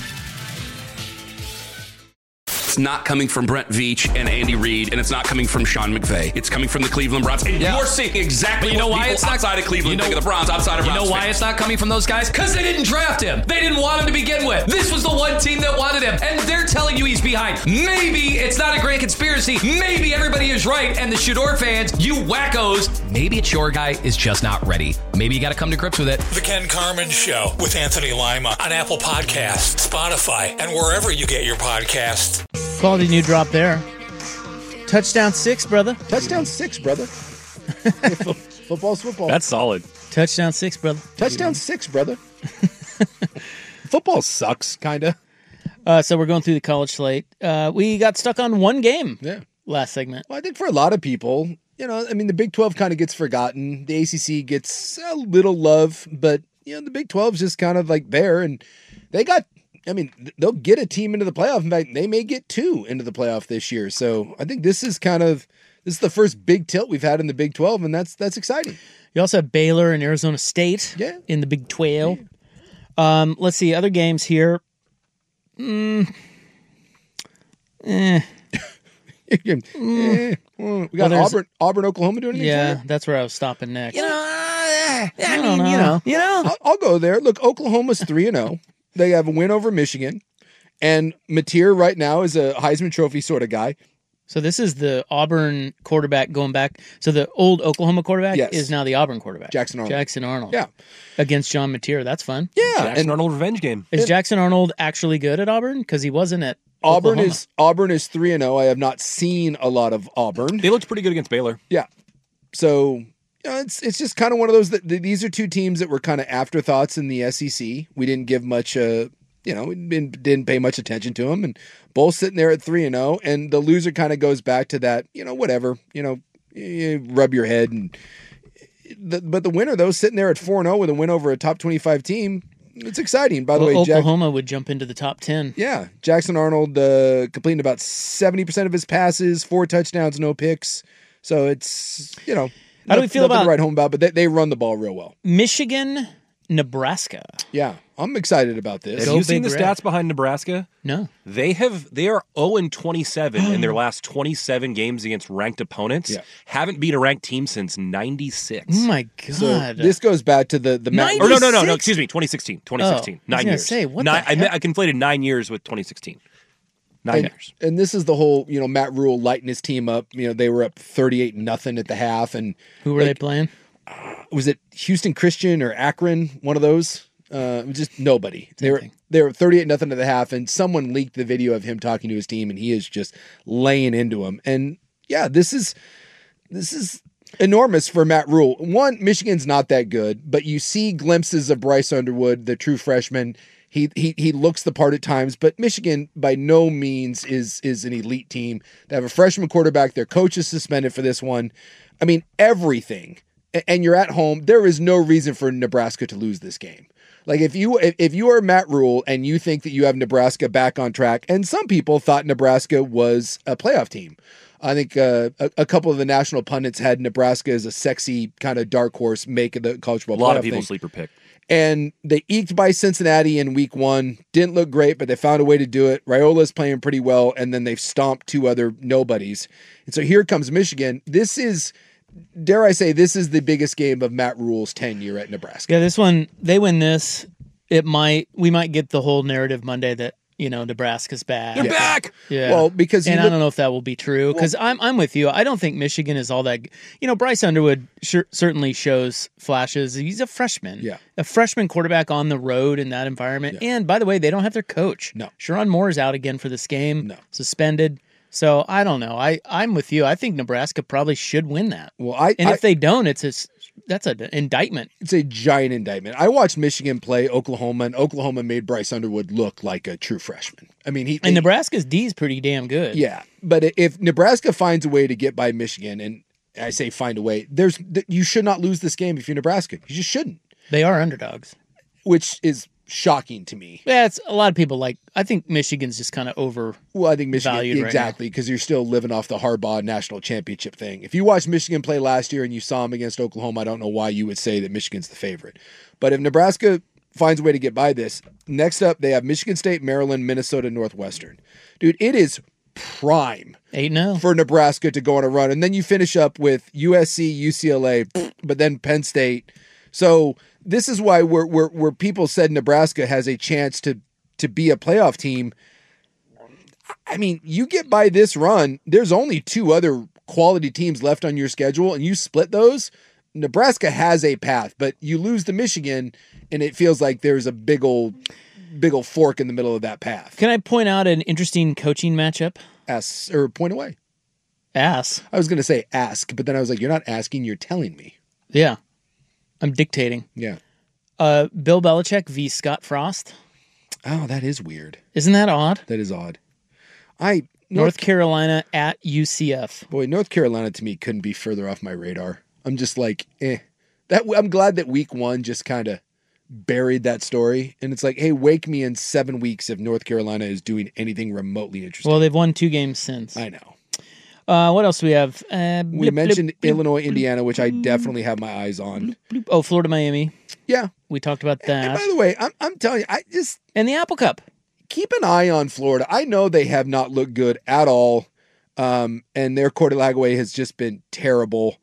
N: It's not coming from Brent Veach and Andy Reid, and it's not coming from Sean McVay. It's coming from the Cleveland Browns. And yeah. you're seeing exactly
O: you know
N: what
O: why
N: people
O: it's not,
N: outside of Cleveland you know, think of the Browns, outside of
O: You
N: Browns
O: know why
N: fans.
O: it's not coming from those guys? Because they didn't draft him. They didn't want him to begin with. This was the one team that wanted him, and they're telling you he's behind. Maybe it's not a great conspiracy. Maybe everybody is right, and the Shador fans, you wackos, maybe it's your guy is just not ready. Maybe you got to come to grips with it.
G: The Ken Carman Show with Anthony Lima on Apple Podcasts, Spotify, and wherever you get your podcasts.
K: Quality new drop there. Touchdown six, brother.
L: Touchdown six, brother. Football's football.
C: That's solid.
K: Touchdown six, brother.
L: Touchdown six, brother. Football sucks, kind of.
K: Uh, so we're going through the college slate. Uh, we got stuck on one game
L: yeah.
K: last segment.
L: Well, I think for a lot of people, you know, I mean, the Big twelve kind of gets forgotten. The A C C gets a little love, but, you know, the Big twelve is just kind of like there. And they got, I mean, they'll get a team into the playoff. In fact, they may get two into the playoff this year. So I think this is kind of, this is the first big tilt we've had in the Big twelve, and that's that's exciting.
K: You also have Baylor and Arizona State
L: yeah.
K: in the Big twelve. Yeah. Um, let's see, other games here. Mm. Eh.
L: eh. Well, we got well, Auburn, Auburn, Oklahoma doing anything?
K: Yeah, that's where I was stopping next.
L: You know, uh, I,
K: I
L: mean,
K: know.
L: you know,
K: you know,
L: I'll, I'll go there. Look, Oklahoma's three and zero. They have a win over Michigan, and Mateer right now is a Heisman Trophy sort of guy.
K: So this is the Auburn quarterback going back. So the old Oklahoma quarterback
L: yes.
K: is now the Auburn quarterback.
L: Jackson Arnold.
K: Jackson Arnold.
L: Yeah.
K: Against John Mateer. That's fun.
L: Yeah.
C: Jackson
L: and,
C: Arnold revenge game.
K: Is
L: and,
K: Jackson Arnold actually good at Auburn? Because he wasn't at
L: Auburn
K: Oklahoma.
L: is Auburn is three and zero. I have not seen a lot of Auburn.
C: They looked pretty good against Baylor.
L: Yeah. So you know, it's it's just kind of one of those that these are two teams that were kind of afterthoughts in the S E C. We didn't give much. Uh, you know, we didn't, didn't pay much attention to them, and both sitting there at three and zero. And the loser kind of goes back to that. You know, whatever. You know, you rub your head and. The, but the winner though, sitting there at four and zero with a win over a top twenty-five team. It's exciting. By the
K: well,
L: way, Jack,
K: Oklahoma would jump into the top ten.
L: Yeah, Jackson Arnold uh, completing about seventy percent of his passes, four touchdowns, no picks. So it's, you know,
K: how do we feel about
L: to write home about? But they, they run the ball real well.
K: Michigan, Nebraska.
L: Yeah, I'm excited about this.
C: Have
K: Go
C: you seen the
K: Big
C: stats
K: Red.
C: behind Nebraska?
K: No.
C: They have they are oh and twenty-seven in their last twenty-seven games against ranked opponents.
L: Yeah.
C: Haven't beat a ranked team since ninety-six.
K: Oh my god!
L: So this goes back to the the Matt-
C: Or no, no, no, no. Excuse me, twenty sixteen. twenty sixteen.
K: Oh, I was
C: nine
K: gonna
C: years.
K: say, what
C: nine,
K: the
C: I,
K: heck?
C: I conflated nine years with twenty sixteen. Nine
L: and,
C: years.
L: and this is the whole, you know, Matt Rule lighting his team up. You know, they were up thirty-eight nothing at the half, and
K: who were
L: like,
K: they playing?
L: Was it Houston Christian or Akron? One of those. Uh, just nobody. They were they were thirty-eight nothing at the half, and someone leaked the video of him talking to his team, and he is just laying into him. And yeah, this is this is enormous for Matt Rule. One, Michigan's not that good, but you see glimpses of Bryce Underwood, the true freshman. He he he looks the part at times, but Michigan by no means is is an elite team. They have a freshman quarterback. Their coach is suspended for this one. I mean, everything. And you're at home. There is no reason for Nebraska to lose this game. Like if you if, if you are Matt Rule and you think that you have Nebraska back on track, and some people thought Nebraska was a playoff team. I think uh, a, a couple of the national pundits had Nebraska as a sexy kind of dark horse make of the college football
C: A lot
L: playoff
C: of people
L: thing.
C: sleeper pick.
L: And they eked by Cincinnati in week one. Didn't look great, but they found a way to do it. Raiola's playing pretty well, and then they've stomped two other nobodies. And so here comes Michigan. This is, dare I say, this is the biggest game of Matt Rule's tenure at Nebraska.
K: Yeah, this one, they win this, it might, we might get the whole narrative Monday that, you know, Nebraska's back.
C: They're back!
K: Yeah.
L: Well, because you
K: and I
L: look-
K: don't know if that will be true because
L: Well-
K: I'm I'm with you. I don't think Michigan is all that. You know, Bryce Underwood sure, certainly shows flashes. He's a freshman.
L: Yeah.
K: a freshman quarterback on the road in that environment. And by the way, they don't have their coach.
L: No,
K: Sharon Moore's out again for this game.
L: No,
K: suspended. So I don't know. I I'm with you. I think Nebraska probably should win that.
L: Well, I
K: and
L: I-
K: if they don't, it's a that's an indictment.
L: It's a giant indictment. I watched Michigan play Oklahoma, and Oklahoma made Bryce Underwood look like a true freshman. I mean, he
K: And Nebraska's D is pretty damn good.
L: Yeah, but if Nebraska finds a way to get by Michigan, and I say find a way, there's you should not lose this game if you're Nebraska. You just shouldn't.
K: They are underdogs,
L: which is shocking to me.
K: Yeah, it's a lot of people like. I think Michigan's just kind of over.
L: Well, I think Michigan
K: valued right
L: exactly because you're still living off the Harbaugh national championship thing. If you watched Michigan play last year and you saw them against Oklahoma, I don't know why you would say that Michigan's the favorite. But if Nebraska finds a way to get by this, next up they have Michigan State, Maryland, Minnesota, Northwestern. Dude, it is prime
K: eight and oh
L: for Nebraska to go on a run, and then you finish up with U S C, U C L A, but then Penn State. So this is why we're, we're, where people said Nebraska has a chance to to be a playoff team. I mean, you get by this run, there's only two other quality teams left on your schedule, and you split those. Nebraska has a path, but you lose to Michigan, and it feels like there's a big old, big old fork in the middle of that path.
K: Can I point out an interesting coaching matchup?
L: Ask or point away.
K: Ass.
L: I was going to say ask, but then I was like, you're not asking, you're telling me.
K: Yeah, I'm dictating.
L: Yeah.
K: Uh, Bill Belichick v. Scott Frost.
L: Oh, that is weird.
K: Isn't that odd?
L: That is odd. I
K: North, North Carolina at U C F.
L: Boy, North Carolina to me couldn't be further off my radar. I'm just like, eh. That I'm glad that week one just kind of buried that story, and it's like, hey, wake me in seven weeks if North Carolina is doing anything remotely interesting.
K: Well, they've won two games since.
L: I know.
K: Uh, what else do we have? Uh,
L: we
K: blip,
L: mentioned
K: blip, blip,
L: Illinois, Indiana, which I definitely have my eyes on.
K: Blip. Oh, Florida, Miami.
L: Yeah,
K: we talked about that.
L: And by the way, I'm I'm telling you, I just
K: and the Apple Cup.
L: Keep an eye on Florida. I know they have not looked good at all, um, and their Cordy Lagway has just been terrible.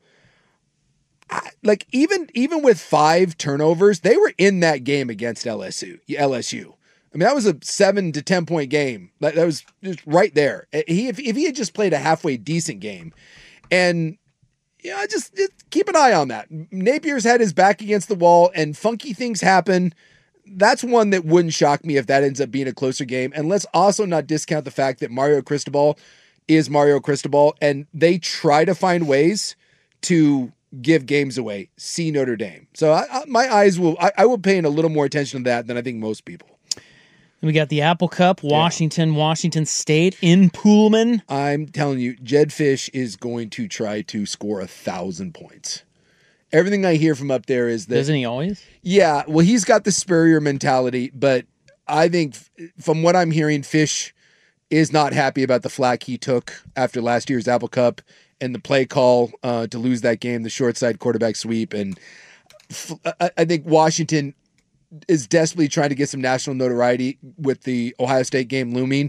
L: I, like even even with five turnovers, they were in that game against L S U. L S U. I mean, that was a seven to ten point game. That, that was just right there. He if, if he had just played a halfway decent game, and yeah, you know, just, just keep an eye on that. Napier's had his back against the wall, and funky things happen. That's one that wouldn't shock me if that ends up being a closer game. And let's also not discount the fact that Mario Cristobal is Mario Cristobal, and they try to find ways to give games away. See Notre Dame. So I, I, my eyes will, I, I will pay a little more attention to that than I think most people.
K: We got the Apple Cup, Washington, yeah. Washington State in Pullman.
L: I'm telling you, Jed Fish is going to try to score a thousand points. Everything I hear from up there is that
K: Doesn't he always?
L: Yeah, well, he's got the Spurrier mentality, but I think from what I'm hearing, Fish is not happy about the flack he took after last year's Apple Cup and the play call uh, to lose that game, the short side quarterback sweep. And f- I-, I think Washington is desperately trying to get some national notoriety with the Ohio State game looming.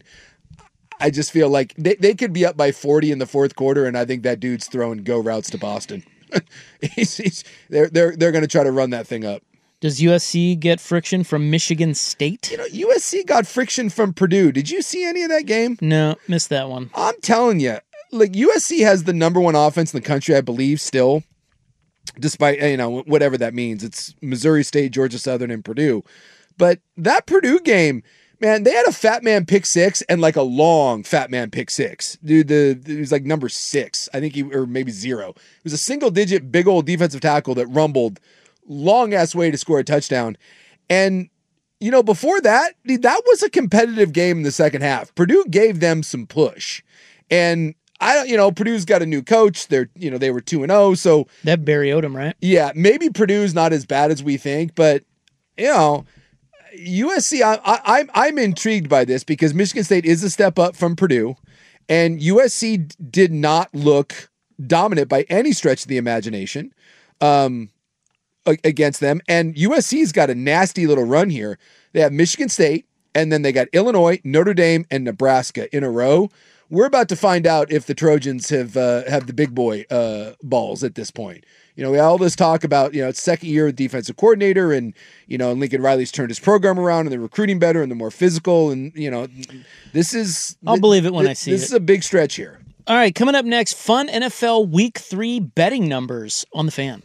L: I just feel like they, they could be up by forty in the fourth quarter, and I think that dude's throwing go routes to Boston. he's, he's, they're they're they're going to try to run that thing up.
K: Does U S C get friction from Michigan State?
L: You know, U S C got friction from Purdue. Did you see any of that game?
K: No, missed that one.
L: I'm telling you, like U S C has the number one offense in the country, I believe, still, despite, you know, whatever that means. It's Missouri State, Georgia Southern, and Purdue. But that Purdue game, man, they had a fat man pick six and like a long fat man pick six. Dude, the it was like number six. I think he, or maybe zero. It was a single digit, big old defensive tackle that rumbled long ass way to score a touchdown. And, you know, before that, dude, that was a competitive game in the second half. Purdue gave them some push. And I don't, you know, Purdue's got a new coach. They're, you know, they were two and oh. So
K: that Barry Odom, right?
L: Yeah. Maybe Purdue's not as bad as we think, but, you know, U S C, I, I, I'm I'm intrigued by this because Michigan State is a step up from Purdue, and U S C did not look dominant by any stretch of the imagination um, against them. And U S C's got a nasty little run here. They have Michigan State, and then they got Illinois, Notre Dame, and Nebraska in a row. We're about to find out if the Trojans have uh, have the big boy uh, balls at this point. You know, we had all this talk about, you know, it's second year of defensive coordinator, and, you know, Lincoln Riley's turned his program around, and they're recruiting better, and they're more physical, and, you know, this is...
K: I'll
L: th-
K: believe it when
L: th-
K: I see
L: this
K: it.
L: This is a big stretch here.
K: All right, coming up next, fun N F L Week three betting numbers on the Fan.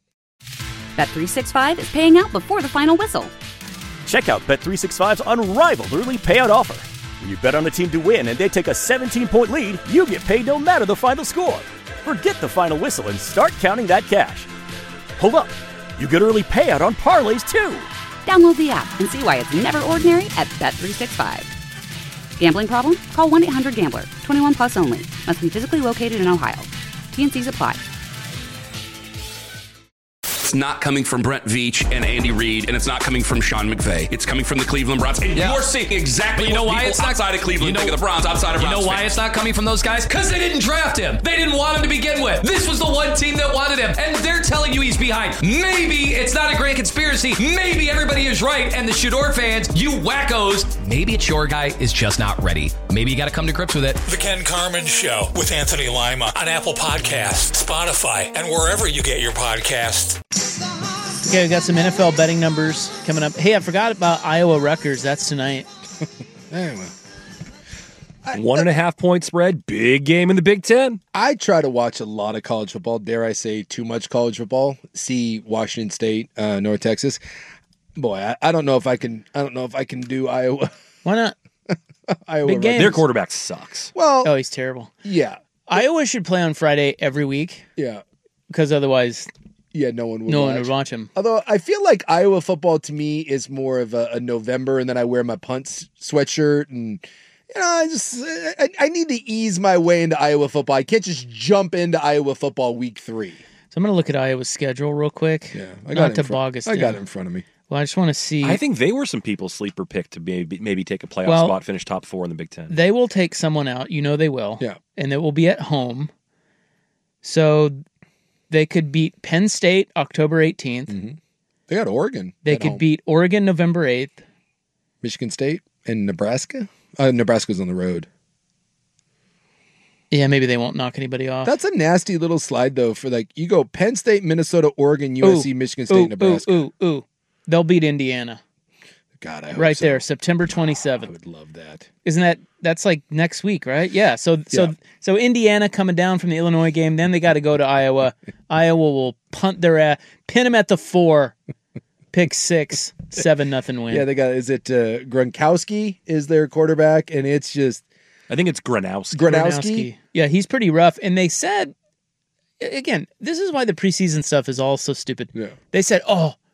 A: Bet three sixty-five is paying out before the final whistle.
B: Check out Bet three sixty-five's unrivaled early payout offer. When you bet on a team to win and they take a seventeen-point lead, you get paid no matter the final score. Forget the final whistle and start counting that cash. Hold up. You get early payout on parlays, too.
A: Download the app and see why it's never ordinary at Bet three sixty-five. Gambling problem? Call one eight hundred gambler. twenty-one plus only. Must be physically located in Ohio. T and Cs apply.
N: It's not coming from Brent Veach and Andy Reid, and it's not coming from Sean McVay. It's coming from the Cleveland Browns. And yeah. you're seeing exactly
O: you know
N: what
O: why
N: people
O: it's not,
N: outside of Cleveland
O: you know,
N: think of the Browns, outside of
O: You
N: Browns
O: know why
N: fans.
O: it's not coming from those guys? Because they didn't draft him. They didn't want him to begin with. This was the one team that wanted him, and they're telling you he's behind. Maybe it's not a grand conspiracy. Maybe everybody is right, and the Shador fans, you wackos, maybe it's your guy is just not ready. Maybe you got to come to grips with it.
G: The Ken Carman Show with Anthony Lima on Apple Podcasts, Spotify, and wherever you get your podcasts.
K: Okay, we got some N F L betting numbers coming up. Hey, I forgot about Iowa Rutgers. That's tonight.
L: Anyway.
C: One and a half point spread. Big game in the Big Ten.
L: I try to watch a lot of college football. Dare I say too much college football? See Washington State, uh, North Texas. Boy, I, I don't know if I can. I don't know if I can do Iowa.
K: Why not?
L: Iowa.
K: Big games.
C: Their quarterback sucks.
L: Well,
K: oh, he's terrible.
L: Yeah,
K: Iowa should play on Friday every week.
L: Yeah,
K: because otherwise,
L: yeah, no one would.
K: No
L: watch.
K: one would watch him.
L: Although I feel like Iowa football to me is more of a, a November, and then I wear my punts sweatshirt, and you know, I just I, I need to ease my way into Iowa football. I can't just jump into Iowa football week three.
K: So I'm going to look at Iowa's schedule real quick.
L: Yeah, I
K: Not
L: got it
K: to
L: in front,
K: bog us
L: I got
K: down.
L: it in front of me.
K: Well, I just want to see.
C: I think they were some people's sleeper pick to maybe maybe take a playoff
K: Well,
C: spot, finish top four in the Big Ten.
K: They will take someone out. You know they will.
L: Yeah.
K: And it will be at home. So they could beat Penn State October eighteenth.
L: Mm-hmm. They got Oregon.
K: They
L: at
K: could
L: home.
K: beat Oregon November eighth.
L: Michigan State and Nebraska. Uh, Nebraska's on the road.
K: Yeah, maybe they won't knock anybody off.
L: That's a nasty little slide, though, for like, you go Penn State, Minnesota, Oregon, U S C,
K: Ooh,
L: Michigan State,
K: ooh,
L: Nebraska.
K: Ooh, ooh, ooh. They'll beat Indiana.
L: God, I hope
K: right
L: so.
K: there, September twenty-seventh.
L: I would love that.
K: Isn't that, that's like next week, right? Yeah, so so
L: Yeah.
K: so Indiana coming down from the Illinois game, then they got to go to Iowa. Iowa will punt their ass, pin them at the four, pick six, seven nothing win.
L: Yeah, they got, is it uh, Gronkowski is their quarterback, and it's just...
C: I think it's Gronowski.
L: Gronowski?
K: Yeah, he's pretty rough. And they said, again, this is why the preseason stuff is all so stupid.
L: Yeah.
K: They said, oh,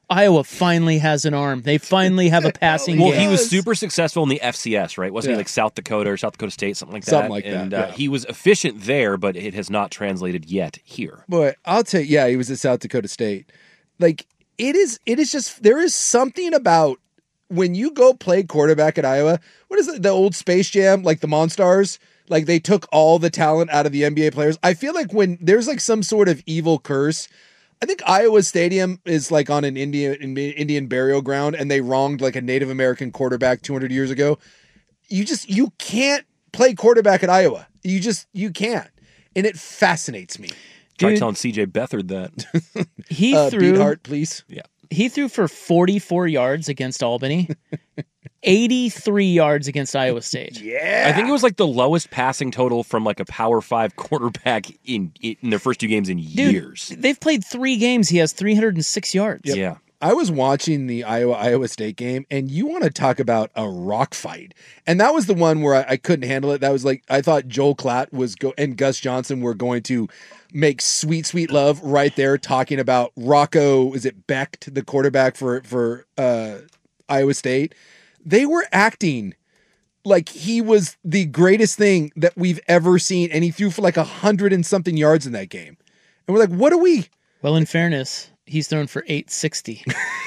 K: Iowa finally has an arm. They finally have a passing
C: Well,
K: game.
C: he was super successful in the F C S, right? Wasn't
L: Yeah.
C: he like South Dakota or South Dakota State, something like that?
L: Something like
C: and,
L: that,
C: uh,
L: yeah.
C: he was efficient there, but it has not translated yet here.
L: Boy, I'll tell you, yeah, he was at South Dakota State. Like, it is, it is just, there is something about when you go play quarterback at Iowa, what is it, the old Space Jam, like the Monstars? Like, they took all the talent out of the N B A players. I feel like when there's like some sort of evil curse, I think Iowa Stadium is like on an Indian Indian burial ground, and they wronged like a Native American quarterback two hundred years ago. You just, you can't play quarterback at Iowa. You just, you can't. And it fascinates me.
C: Try
K: Dude.
C: telling C J Beathard that.
K: He
L: Uh,
K: threw
L: beat heart, please.
C: Yeah.
K: He threw for forty-four yards against Albany, eighty-three yards against Iowa State.
L: Yeah.
C: I think it was like the lowest passing total from like a Power Five quarterback in in their first two games in
K: Dude,
C: years.
K: they've played three games. He has three hundred six yards.
C: Yeah.
L: I was watching the Iowa Iowa State game, and you want to talk about a rock fight. And that was the one where I, I couldn't handle it. That was like, I thought Joel Klatt was go and Gus Johnson were going to make sweet, sweet love right there, talking about Rocco, is it Becht, the quarterback for, for uh, Iowa State. They were acting like he was the greatest thing that we've ever seen. And he threw for like a hundred and something yards in that game. And we're like, what are we?
K: Well, in fairness, he's thrown for eight sixty.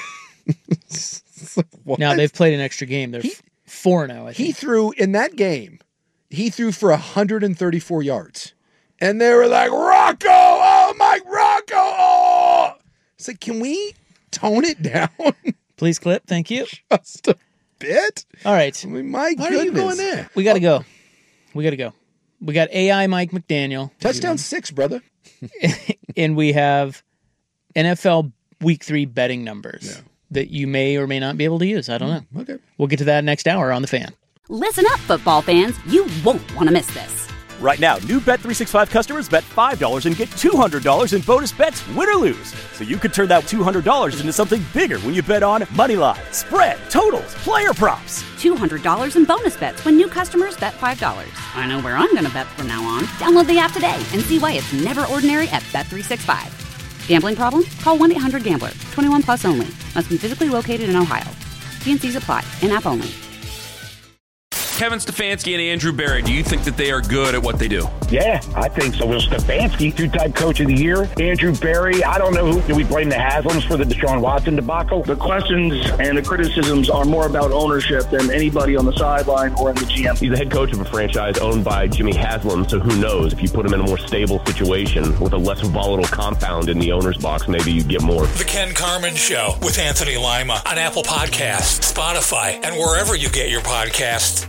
L: What?
K: Now they've played an extra game. They're
L: He-
K: f- four now, I think.
L: He threw in that game, he threw for one hundred thirty-four yards. And they were like, Rocco, oh my Rocco. Oh. It's like, can we tone it down
K: Please clip. Thank you.
L: just a bit?
K: All right.
L: I mean, my
I: Why are
L: goodness.
I: you going there?
K: We got to go. We got to go. We got A I Mike McDaniel.
L: Touchdown six, brother.
K: And we have N F L Week three betting numbers that you may or may not be able to use. I don't know.
L: Okay.
K: We'll get to that next hour on The Fan.
A: Listen up, football fans. You won't want to miss this.
B: Right now, new Bet three sixty-five customers bet five dollars and get two hundred dollars in bonus bets, win or lose. So you could turn that two hundred dollars into something bigger when you bet on money line, spread, totals, player props.
A: two hundred dollars in bonus bets when new customers bet five dollars. I know where I'm going to bet from now on. Download the app today and see why it's never ordinary at Bet three sixty-five. Gambling problem? Call one eight hundred gambler. twenty-one plus only. Must be physically located in Ohio. T N Cs apply. In-app only.
N: Kevin Stefanski and Andrew Berry, do you think that they are good at what they do?
D: Yeah, I think so. Will Stefanski, two-time coach of the year. Andrew Berry, I don't know who. Do we blame the Haslams for the Deshaun Watson debacle?
E: The questions and the criticisms are more about ownership than anybody on the sideline or in the G M.
F: He's the head coach of a franchise owned by Jimmy Haslam, so who knows? If you put him in a more stable situation with a less volatile compound in the owner's box, maybe you get more.
G: The Ken Carman Show with Anthony Lima on Apple Podcasts, Spotify, and wherever you get your podcasts.